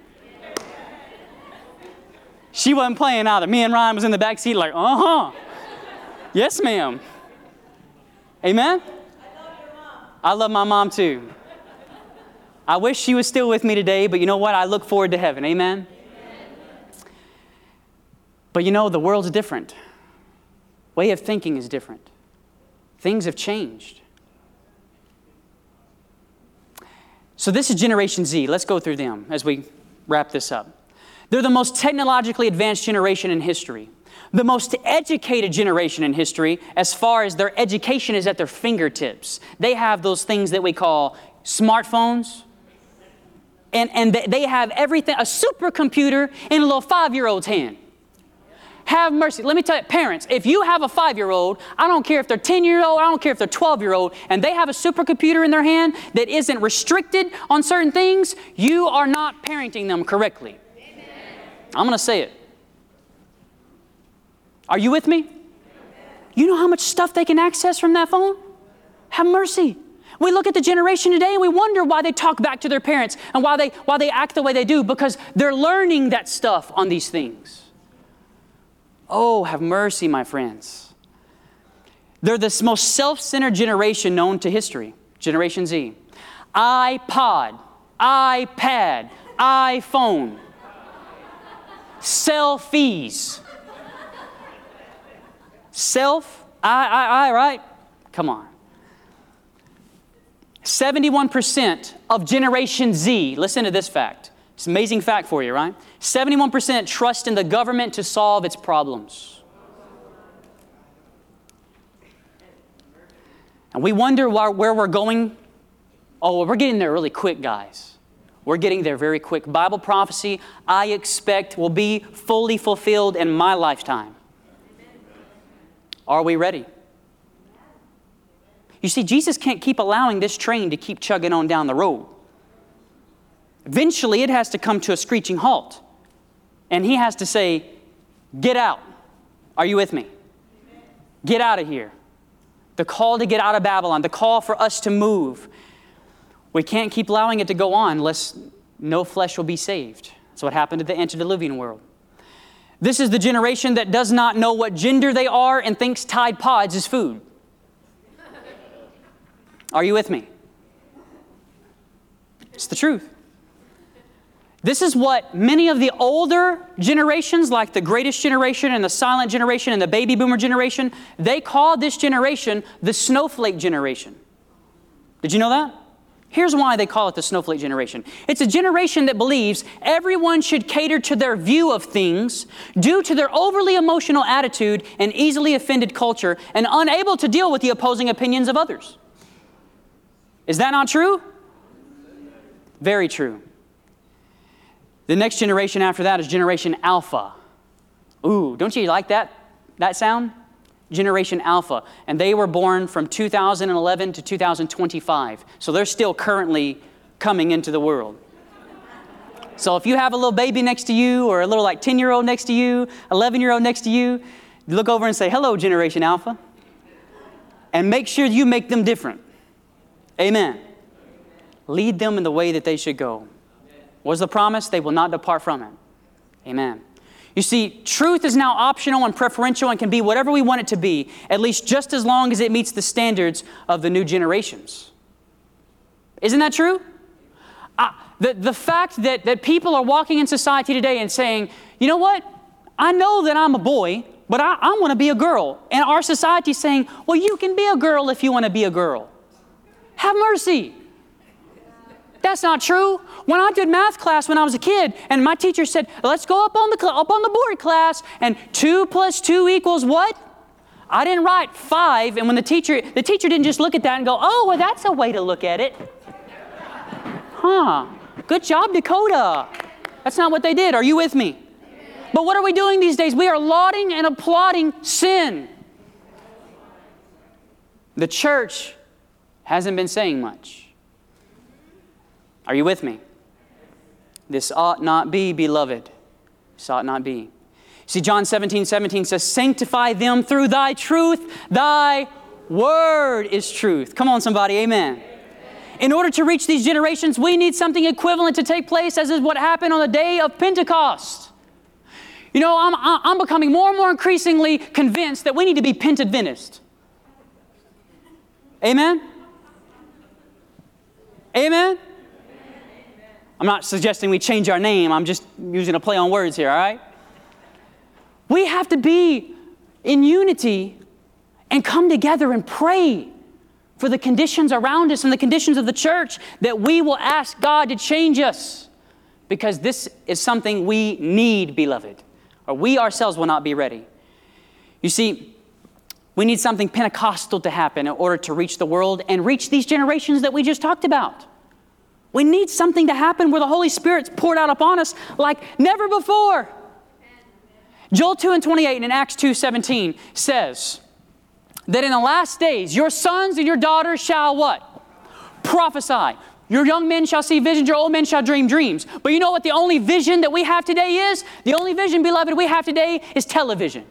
She wasn't playing either. Me and Ryan was in the back seat like, uh-huh. Yes, ma'am. Amen? I love your mom. I love my mom too. I wish she was still with me today, but you know what? I look forward to heaven. Amen? Amen. But you know, the world's different. Way of thinking is different. Things have changed. So this is Generation Z. Let's go through them as we wrap this up. They're the most technologically advanced generation in history. The most educated generation in history as far as their education is at their fingertips. They have those things that we call smartphones. And, and they have everything, a supercomputer in a little five-year-old's hand. Have mercy. Let me tell you, parents, if you have a five-year-old, I don't care if they're ten-year-old, I don't care if they're twelve-year-old, and they have a supercomputer in their hand that isn't restricted on certain things, you are not parenting them correctly. Amen. I'm going to say it. Are you with me? Amen. You know how much stuff they can access from that phone? Have mercy. We look at the generation today and we wonder why they talk back to their parents and why they, why they act the way they do, because they're learning that stuff on these things. Oh, have mercy, my friends. They're the most self-centered generation known to history, Generation Z. iPod, iPad, iPhone, selfies. Self, I, I, I, right? Come on. seventy-one percent of Generation Z, listen to this fact. It's an amazing fact for you, right? seventy-one percent trust in the government to solve its problems. And we wonder why, where we're going. Oh, well, we're getting there really quick, guys. We're getting there very quick. Bible prophecy, I expect, will be fully fulfilled in my lifetime. Are we ready? You see, Jesus can't keep allowing this train to keep chugging on down the road. Eventually, it has to come to a screeching halt. And he has to say, get out. Are you with me? Get out of here. The call to get out of Babylon, the call for us to move. We can't keep allowing it to go on unless no flesh will be saved. That's what happened to the antediluvian world. This is the generation that does not know what gender they are and thinks Tide Pods is food. Are you with me? It's the truth. This is what many of the older generations, like the greatest generation and the silent generation and the baby boomer generation, they call this generation the snowflake generation. Did you know that? Here's why they call it the snowflake generation. It's a generation that believes everyone should cater to their view of things due to their overly emotional attitude and easily offended culture and unable to deal with the opposing opinions of others. Is that not true? Very true. The next generation after that is Generation Alpha. Ooh, don't you like that? that sound? Generation Alpha. And they were born from two thousand eleven to two thousand twenty-five. So they're still currently coming into the world. So if you have a little baby next to you, or a little like ten-year-old next to you, eleven-year-old next to you, look over and say, hello, Generation Alpha. And make sure you make them different. Amen. Lead them in the way that they should go. What's the promise? They will not depart from it. Amen. You see, truth is now optional and preferential and can be whatever we want it to be, at least just as long as it meets the standards of the new generations. Isn't that true? Uh, the, the fact that, that people are walking in society today and saying, you know what? I know that I'm a boy, but I, I want to be a girl. And our society is saying, well, you can be a girl if you want to be a girl. Have mercy. That's not true. When I did math class when I was a kid, and my teacher said, let's go up on the, up on the board, class, and two plus two equals what? I didn't write five, and when the teacher, the teacher didn't just look at that and go, oh, well, that's a way to look at it. Huh. Good job, Dakota. That's not what they did. Are you with me? But what are we doing these days? We are lauding and applauding sin. The church hasn't been saying much. Are you with me? This ought not be, beloved. This ought not be. See, John seventeen seventeen says, sanctify them through thy truth. Thy word is truth. Come on, somebody. Amen. In order to reach these generations, we need something equivalent to take place as is what happened on the day of Pentecost. You know, I'm, I'm becoming more and more increasingly convinced that we need to be Pent-Adventist. Amen? Amen? I'm not suggesting we change our name. I'm just using a play on words here, all right? We have to be in unity and come together and pray for the conditions around us and the conditions of the church, that we will ask God to change us, because this is something we need, beloved, or we ourselves will not be ready. You see, we need something Pentecostal to happen in order to reach the world and reach these generations that we just talked about. We need something to happen where the Holy Spirit's poured out upon us like never before. Joel two and twenty-eight and in Acts two seventeen says that in the last days, your sons and your daughters shall what? Prophesy. Your young men shall see visions, your old men shall dream dreams. But you know what the only vision that we have today is? The only vision, beloved, we have today is television.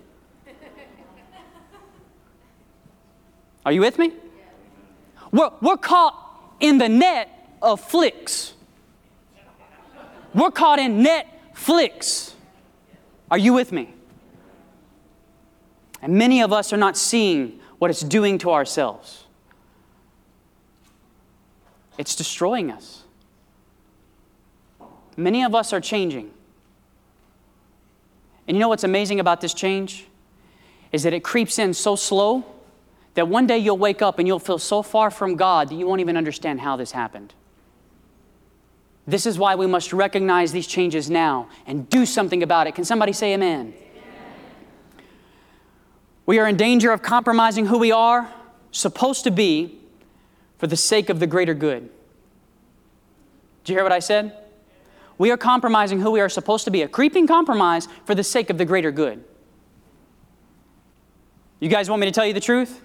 Are you with me? We're, we're caught in the net of flicks. We're caught in Netflix. Are you with me? And many of us are not seeing what it's doing to ourselves. It's destroying us. Many of us are changing. And you know what's amazing about this change? Is that it creeps in so slow that one day you'll wake up and you'll feel so far from God that you won't even understand how this happened. This is why we must recognize these changes now and do something about it. Can somebody say amen? Amen. We are in danger of compromising who we are supposed to be for the sake of the greater good. Did you hear what I said? We are compromising who we are supposed to be, a creeping compromise for the sake of the greater good. You guys want me to tell you the truth?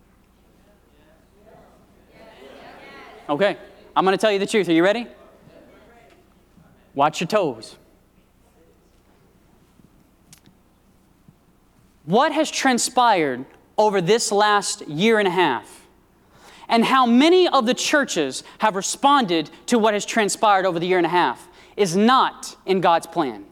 Okay, I'm going to tell you the truth. Are you ready? Watch your toes. What has transpired over this last year and a half, and how many of the churches have responded to what has transpired over the year and a half, is not in God's plan.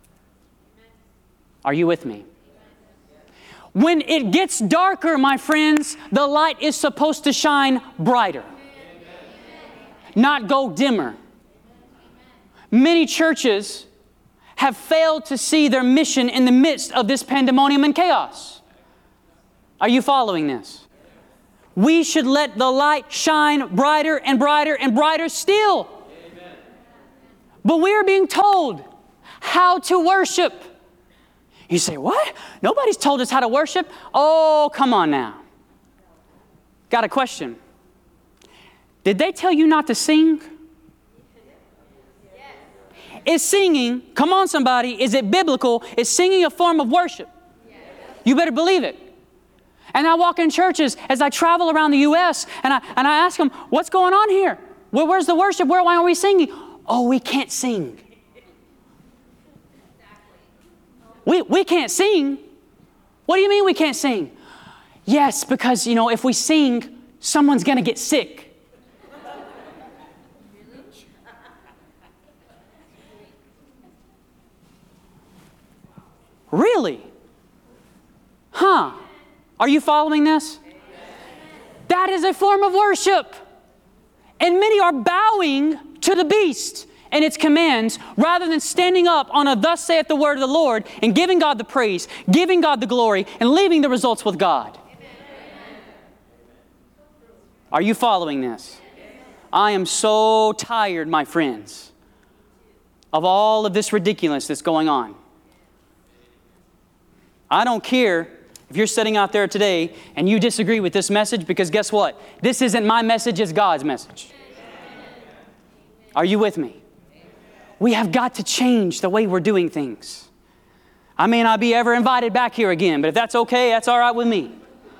Are you with me? When it gets darker, my friends, the light is supposed to shine brighter, not go dimmer. Many churches have failed to see their mission in the midst of this pandemonium and chaos. Are you following this? We should let the light shine brighter and brighter and brighter still. Amen. But we are being told how to worship. You say, what? Nobody's told us how to worship? Oh, come on now. Got a question. Did they tell you not to sing? Is singing, come on somebody, is it biblical? Is singing a form of worship? Yes. You better believe it. And I walk in churches as I travel around the U S and I, and I ask them, what's going on here? Where, where's the worship? Where, why aren't we singing? Oh, we can't sing. We, we can't sing. What do you mean we can't sing? Yes, because, you know, if we sing, someone's going to get sick. Really? Huh? Are you following this? That is a form of worship. And many are bowing to the beast and its commands rather than standing up on a thus saith the word of the Lord and giving God the praise, giving God the glory, and leaving the results with God. Are you following this? I am so tired, my friends, of all of this ridiculous that's going on. I don't care if you're sitting out there today and you disagree with this message, because guess what? This isn't my message, it's God's message. Are you with me? We have got to change the way we're doing things. I may not be ever invited back here again, but if that's okay, that's all right with me.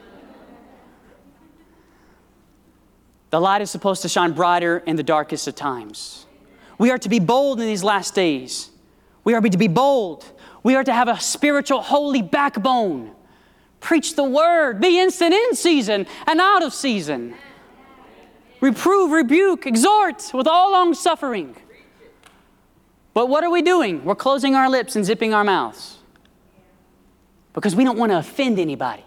The light is supposed to shine brighter in the darkest of times. We are to be bold in these last days. We are to be bold. We are to have a spiritual, holy backbone. Preach the word. Be instant in season and out of season. Reprove, rebuke, exhort with all long suffering. But what are we doing? We're closing our lips and zipping our mouths because we don't want to offend anybody.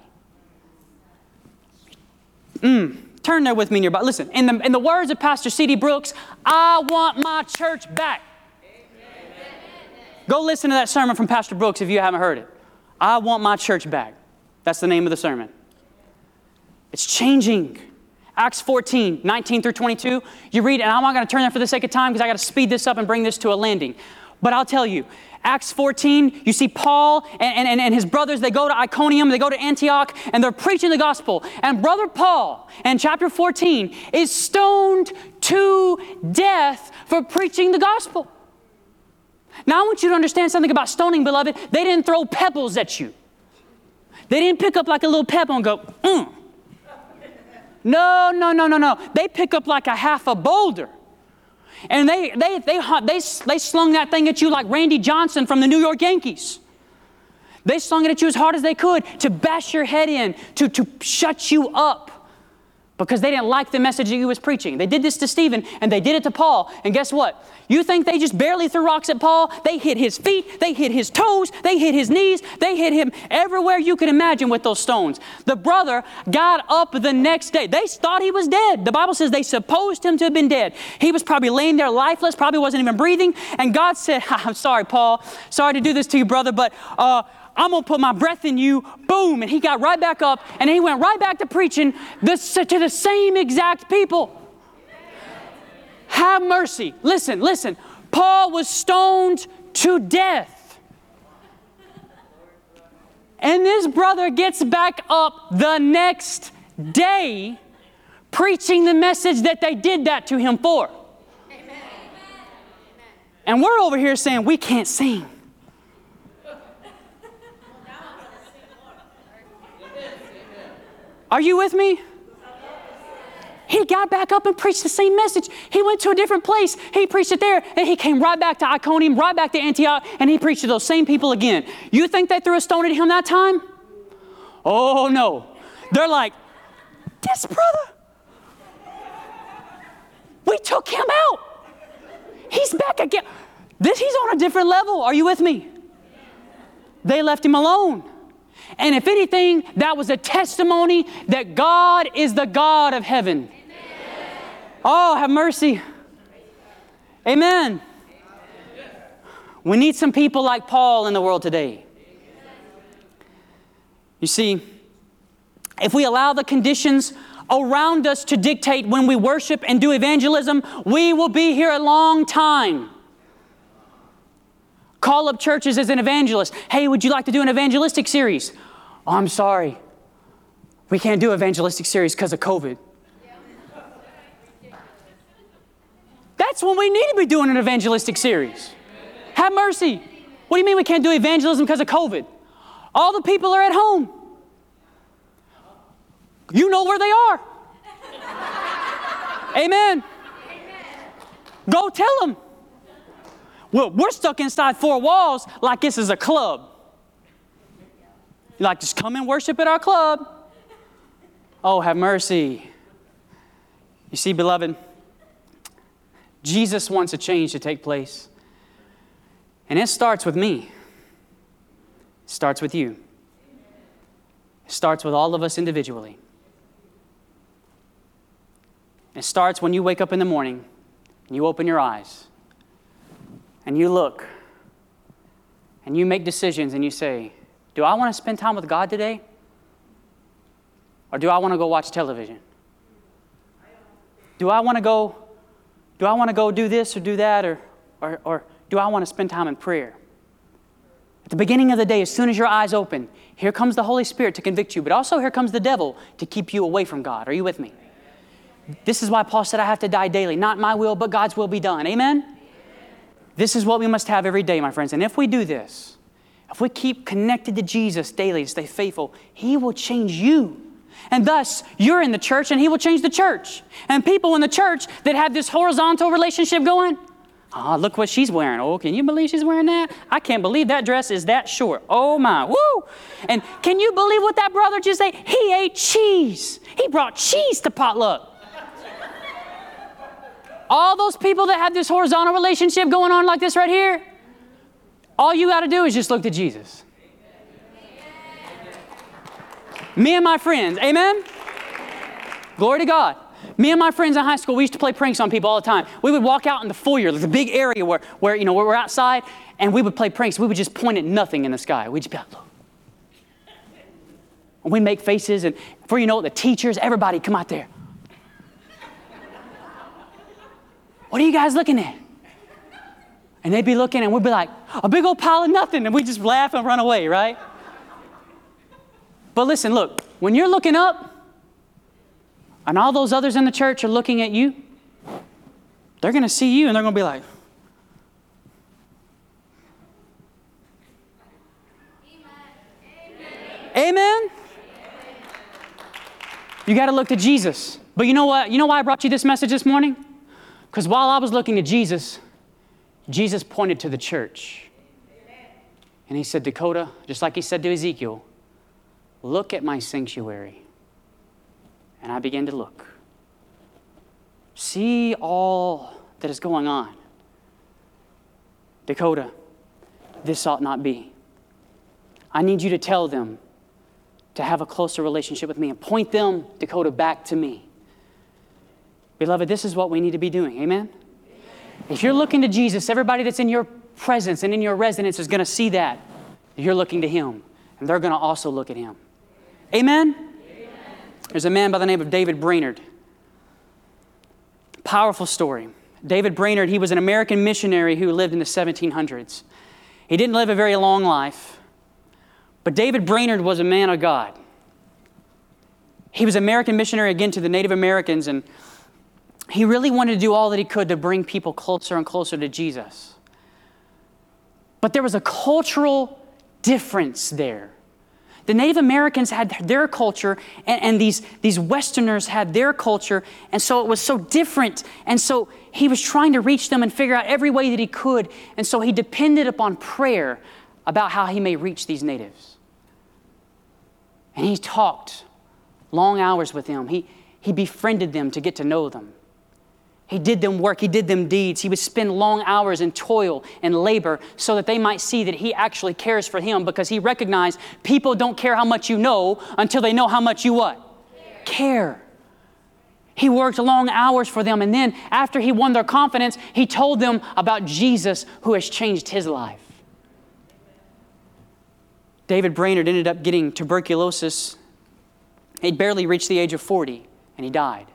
Mm. Turn there with me in your Bible. Listen, in the, in the words of Pastor C D Brooks, I want my church back. Amen. Go listen to that sermon from Pastor Brooks if you haven't heard it. I want my church back. That's the name of the sermon. It's changing. Acts fourteen, nineteen through twenty-two. You read, and I'm not going to turn there for the sake of time because I got to speed this up and bring this to a landing. But I'll tell you, Acts fourteen, you see Paul and, and, and his brothers, they go to Iconium, they go to Antioch, and they're preaching the gospel. And brother Paul, in chapter fourteen, is stoned to death for preaching the gospel. Now, I want you to understand something about stoning, beloved. They didn't throw pebbles at you. They didn't pick up like a little pebble and go, mm. No, no, no, no, no. They pick up like a half a boulder. And they, they, they, they, they slung that thing at you like Randy Johnson from the New York Yankees. They slung it at you as hard as they could to bash your head in, to, to shut you up because they didn't like the message that you was preaching. They did this to Stephen and they did it to Paul. And guess what? You think they just barely threw rocks at Paul? They hit his feet, they hit his toes, they hit his knees, they hit him everywhere you could imagine with those stones. The brother got up the next day. They thought he was dead. The Bible says they supposed him to have been dead. He was probably laying there lifeless, probably wasn't even breathing. And God said, I'm sorry, Paul. Sorry to do this to you, brother, but uh, I'm going to put my breath in you. Boom. And he got right back up and he went right back to preaching this, to the same exact people. Have mercy. Listen, listen. Paul was stoned to death. And this brother gets back up the next day preaching the message that they did that to him for. Amen. And we're over here saying we can't sing. Are you with me? He got back up and preached the same message. He went to a different place. He preached it there, and he came right back to Iconium, right back to Antioch, and he preached to those same people again. You think they threw a stone at him that time? Oh, no. They're like, this brother, we took him out. He's back again. This, he's on a different level. Are you with me? They left him alone. And if anything, that was a testimony that God is the God of heaven. Amen. Oh, have mercy. Amen. Amen. We need some people like Paul in the world today. You see, if we allow the conditions around us to dictate when we worship and do evangelism, we will be here a long time. Call up churches as an evangelist. Hey, would you like to do an evangelistic series? Oh, I'm sorry. We can't do evangelistic series because of COVID. That's when we need to be doing an evangelistic series. Have mercy. What do you mean we can't do evangelism because of COVID? All the people are at home. You know where they are. Amen. Go tell them. Well, we're stuck inside four walls like this is a club. You're like, just come and worship at our club. Oh, have mercy. You see, beloved, Jesus wants a change to take place. And it starts with me. It starts with you. It starts with all of us individually. It starts when you wake up in the morning and you open your eyes and you look and you make decisions and you say, do I want to spend time with God today? Or do I want to go watch television? Do I want to go, do I want to go do this or do that? Or, or, or do I want to spend time in prayer? At the beginning of the day, as soon as your eyes open, here comes the Holy Spirit to convict you, but also here comes the devil to keep you away from God. Are you with me? This is why Paul said, I have to die daily. Not my will, but God's will be done. Amen? Amen? This is what we must have every day, my friends. And if we do this, if we keep connected to Jesus daily to stay faithful, He will change you. And thus, you're in the church and He will change the church. And people in the church that have this horizontal relationship going, oh, look what she's wearing. Oh, can you believe she's wearing that? I can't believe that dress is that short. Oh my, woo! And can you believe what that brother just ate? He ate cheese. He brought cheese to potluck. All those people that have this horizontal relationship going on like this right here, all you got to do is just look to Jesus. Me and my friends, amen? Glory to God. Me and my friends in high school, we used to play pranks on people all the time. We would walk out in the foyer, like the big area where, where you know, where we're outside, and we would play pranks. We would just point at nothing in the sky. We'd just be like, look. And we'd make faces, and before you know it, the teachers, everybody come out there. What are you guys looking at? And they'd be looking, and we'd be like, a big old pile of nothing, and we'd just laugh and run away, right? But listen, look, when you're looking up, and all those others in the church are looking at you, they're going to see you, and they're going to be like, Amen. Amen? You got to look to Jesus. But you know what? You know why I brought you this message this morning? Because while I was looking to Jesus, Jesus pointed to the church. And He said, Dakota, just like He said to Ezekiel, look at my sanctuary. And I began to look. See all that is going on. Dakota, this ought not be. I need you to tell them to have a closer relationship with me and point them, Dakota, back to me. Beloved, this is what we need to be doing. Amen? If you're looking to Jesus, everybody that's in your presence and in your residence is going to see that. You're looking to Him, and they're going to also look at Him. Amen? Amen? There's a man by the name of David Brainerd. Powerful story. David Brainerd, he was an American missionary who lived in the seventeen hundreds. He didn't live a very long life, but David Brainerd was a man of God. He was an American missionary, again, to the Native Americans, and he really wanted to do all that he could to bring people closer and closer to Jesus. But there was a cultural difference there. The Native Americans had their culture, and, and these, these Westerners had their culture, and so it was so different. And so he was trying to reach them and figure out every way that he could. And so he depended upon prayer about how he may reach these natives. And he talked long hours with them. He, he befriended them to get to know them. He did them work. He did them deeds. He would spend long hours in toil and labor so that they might see that he actually cares for him, because he recognized people don't care how much you know until they know how much you what? Care. Care. He worked long hours for them, and then after he won their confidence, he told them about Jesus, who has changed his life. David Brainerd ended up getting tuberculosis. He'd barely reached the age of forty, and he died.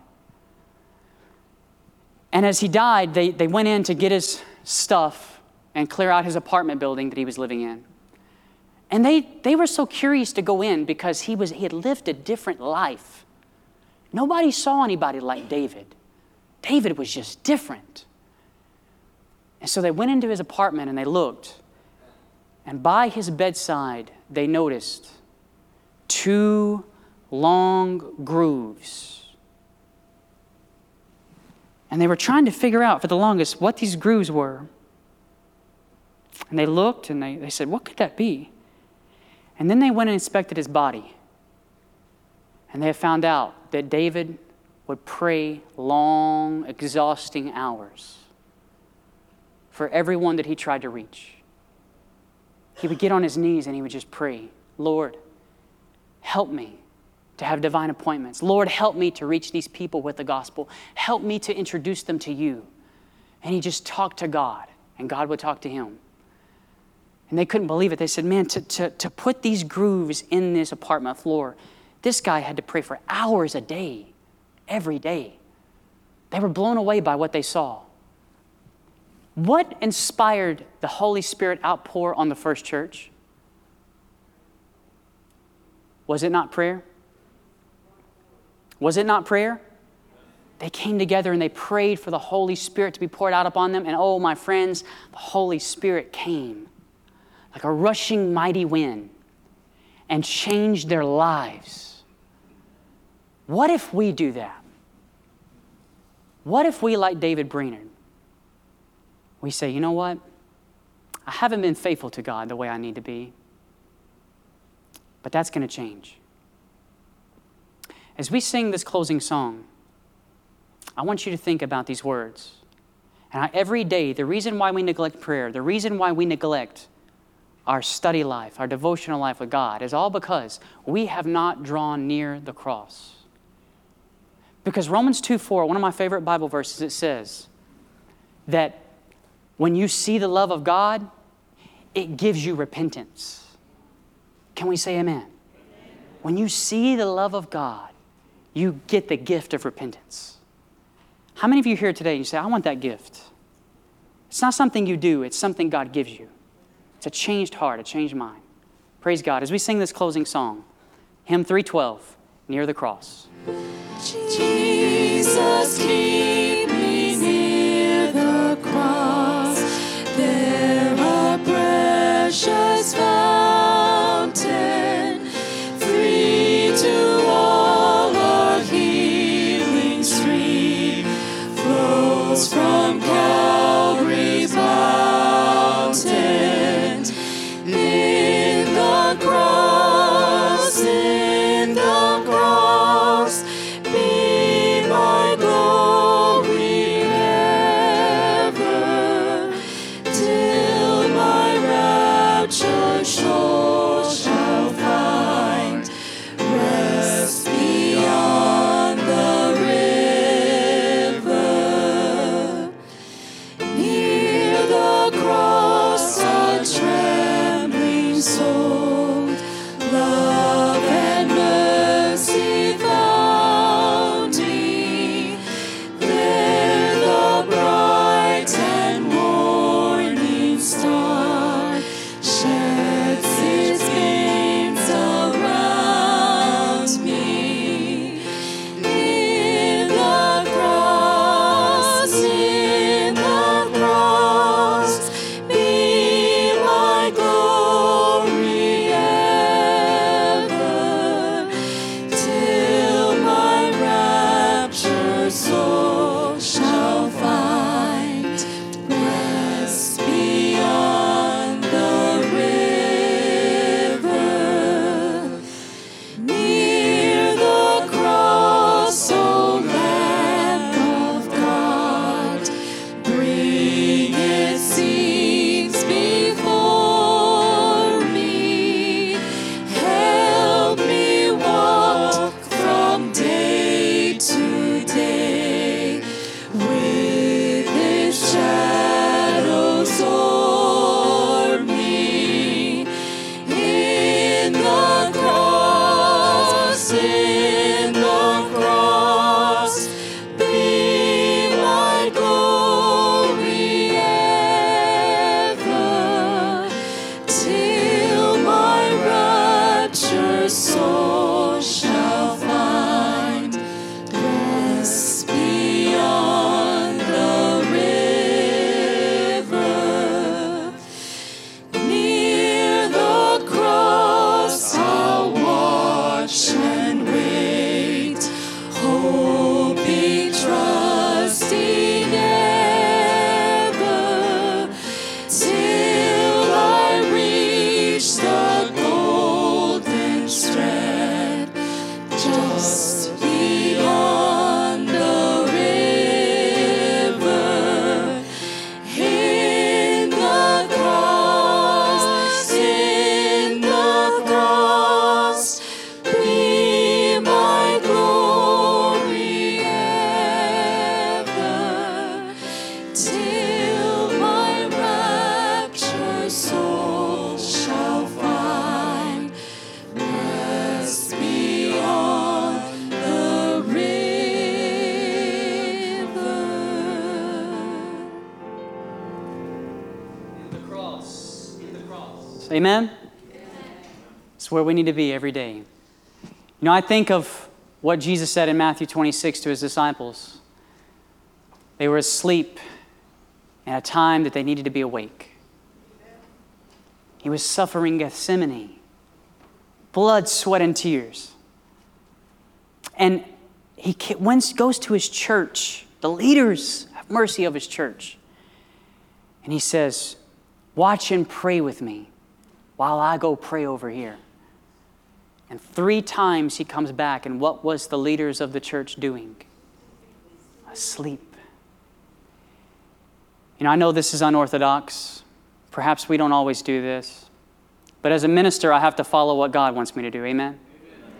And as he died, they, they went in to get his stuff and clear out his apartment building that he was living in. And they, they were so curious to go in because he, was, he had lived a different life. Nobody saw anybody like David. David was just different. And so they went into his apartment and they looked. And by his bedside, they noticed two long grooves. And they were trying to figure out for the longest what these grooves were. And they looked and they, they said, what could that be? And then they went and inspected his body. And they found out that David would pray long, exhausting hours for everyone that he tried to reach. He would get on his knees and he would just pray, Lord, help me to have divine appointments. Lord, help me to reach these people with the gospel. Help me to introduce them to you. And he just talked to God, and God would talk to him. And they couldn't believe it. They said, man, to, to, to put these grooves in this apartment floor, this guy had to pray for hours a day, every day. They were blown away by what they saw. What inspired the Holy Spirit outpour on the first church? Was it not prayer? Was it not prayer? They came together and they prayed for the Holy Spirit to be poured out upon them. And oh, my friends, the Holy Spirit came like a rushing mighty wind and changed their lives. What if we do that? What if we, like David Brainerd, we say, you know what? I haven't been faithful to God the way I need to be, but that's going to change. As we sing this closing song, I want you to think about these words. And I, every day, the reason why we neglect prayer, the reason why we neglect our study life, our devotional life with God, is all because we have not drawn near the cross. Because Romans two four, one of my favorite Bible verses, it says that when you see the love of God, it gives you repentance. Can we say amen? Amen? When you see the love of God, you get the gift of repentance. How many of you here today, you say, I want that gift? It's not something you do, it's something God gives you. It's a changed heart, a changed mind. Praise God. As we sing this closing song, hymn three twelve, Near the Cross. Jesus, keep me near the cross. There a precious fountain, free to all a healing stream, flows from Calvary's mountain. In the cross, in the cross, be my glory ever, till my rapture soul shall find rest beyond the river. Near the cross, a trembling soul, love and mercy found me. There the bright and morning star sheds its beams around me. In the cross, in the cross, be my glory ever, till my raptured soul shall find rest beyond the river. Near the cross, O Lamb of God, bring its scenes before me. Help me walk from day to day with its shadows o'er me. In the cross, in the cross, be my glory ever, till my raptured soul shall find rest beyond the river. Near the cross, Amen? It's where we need to be every day. You know, I think of what Jesus said in Matthew twenty-six to his disciples. They were asleep in a time that they needed to be awake. He was suffering Gethsemane, blood, sweat, and tears. And he goes to his church. The leaders have mercy of his church. And he says, watch and pray with me while I go pray over here. And three times he comes back, and what was the leaders of the church doing? Asleep. You know, I know this is unorthodox. Perhaps we don't always do this. But as a minister, I have to follow what God wants me to do. Amen? Amen.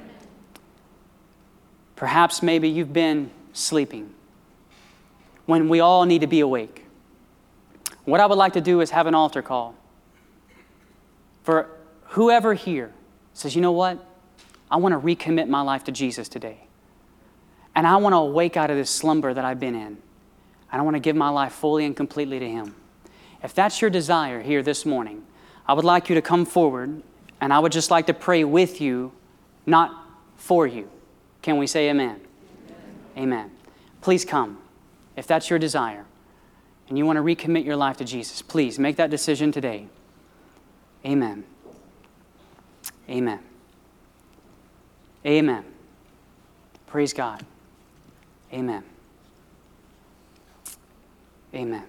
Perhaps maybe you've been sleeping when we all need to be awake. What I would like to do is have an altar call for whoever here says, you know what? I want to recommit my life to Jesus today. And I want to awake out of this slumber that I've been in. And I want to give my life fully and completely to Him. If that's your desire here this morning, I would like you to come forward, and I would just like to pray with you, not for you. Can we say amen? Amen. Amen. Please come. If that's your desire, and you want to recommit your life to Jesus, please make that decision today. Amen. Amen. Amen. Praise God. Amen. Amen.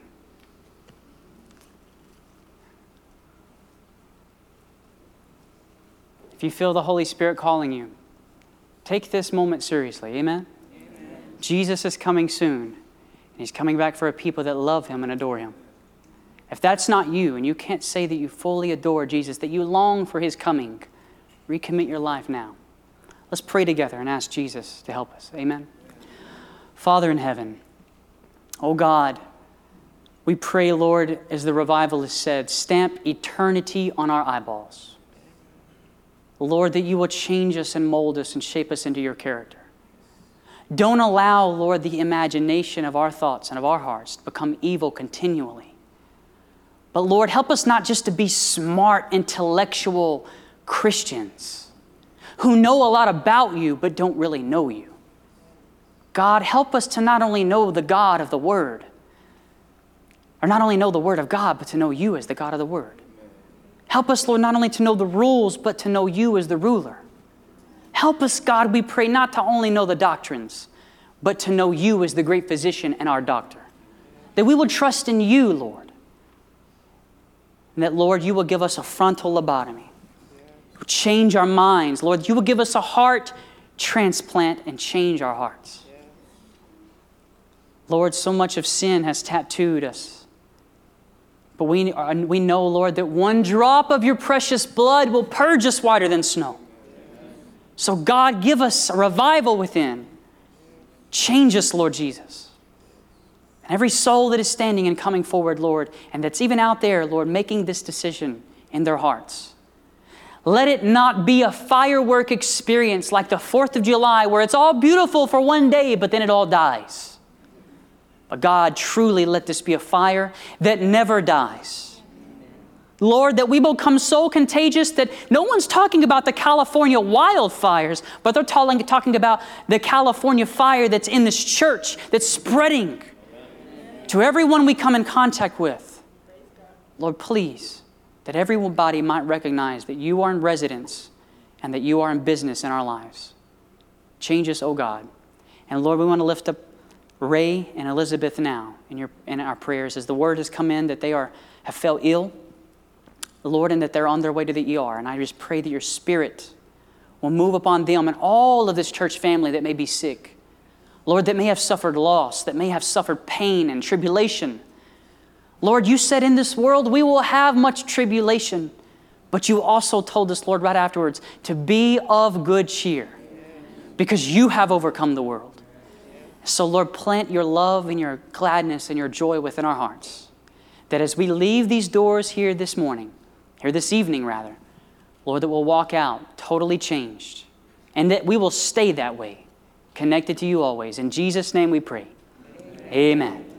If you feel the Holy Spirit calling you, take this moment seriously. Amen? Amen. Jesus is coming soon, and He's coming back for a people that love Him and adore Him. If that's not you, and you can't say that you fully adore Jesus, that you long for His coming, recommit your life now. Let's pray together and ask Jesus to help us. Amen? Father in heaven, oh God, we pray, Lord, as the revivalist said, stamp eternity on our eyeballs. Lord, that you will change us and mold us and shape us into your character. Don't allow, Lord, the imagination of our thoughts and of our hearts to become evil continually. But Lord, help us not just to be smart, intellectual Christians who know a lot about you but don't really know you. God, help us to not only know the God of the Word, or not only know the Word of God, but to know you as the God of the Word. Help us, Lord, not only to know the rules, but to know you as the ruler. Help us, God, we pray, not to only know the doctrines, but to know you as the great physician and our doctor. That we will trust in you, Lord. And that, Lord, you will give us a frontal lobotomy. Change our minds. Lord, you will give us a heart transplant and change our hearts. Lord, so much of sin has tattooed us. But we, we know, Lord, that one drop of your precious blood will purge us whiter than snow. So God, give us a revival within. Change us, Lord Jesus. And every soul that is standing and coming forward, Lord, and that's even out there, Lord, making this decision in their hearts. Let it not be a firework experience like the fourth of July where it's all beautiful for one day, but then it all dies. But God, truly let this be a fire that never dies. Lord, that we will become so contagious that no one's talking about the California wildfires, but they're talking, talking about the California fire that's in this church, that's spreading to everyone we come in contact with. Lord, please, that everybody might recognize that you are in residence and that you are in business in our lives. Change us, oh God. And Lord, we want to lift up Ray and Elizabeth now in your in our prayers as the word has come in that they are have fell ill, Lord, and that they're on their way to the E R. And I just pray that your Spirit will move upon them and all of this church family that may be sick. Lord, that may have suffered loss, that may have suffered pain and tribulation. Lord, you said in this world we will have much tribulation, but you also told us, Lord, right afterwards, to be of good cheer because you have overcome the world. So, Lord, plant your love and your gladness and your joy within our hearts. That as we leave these doors here this morning, here this evening rather, Lord, that we'll walk out totally changed. And that we will stay that way, connected to you always. In Jesus' name we pray. Amen. Amen.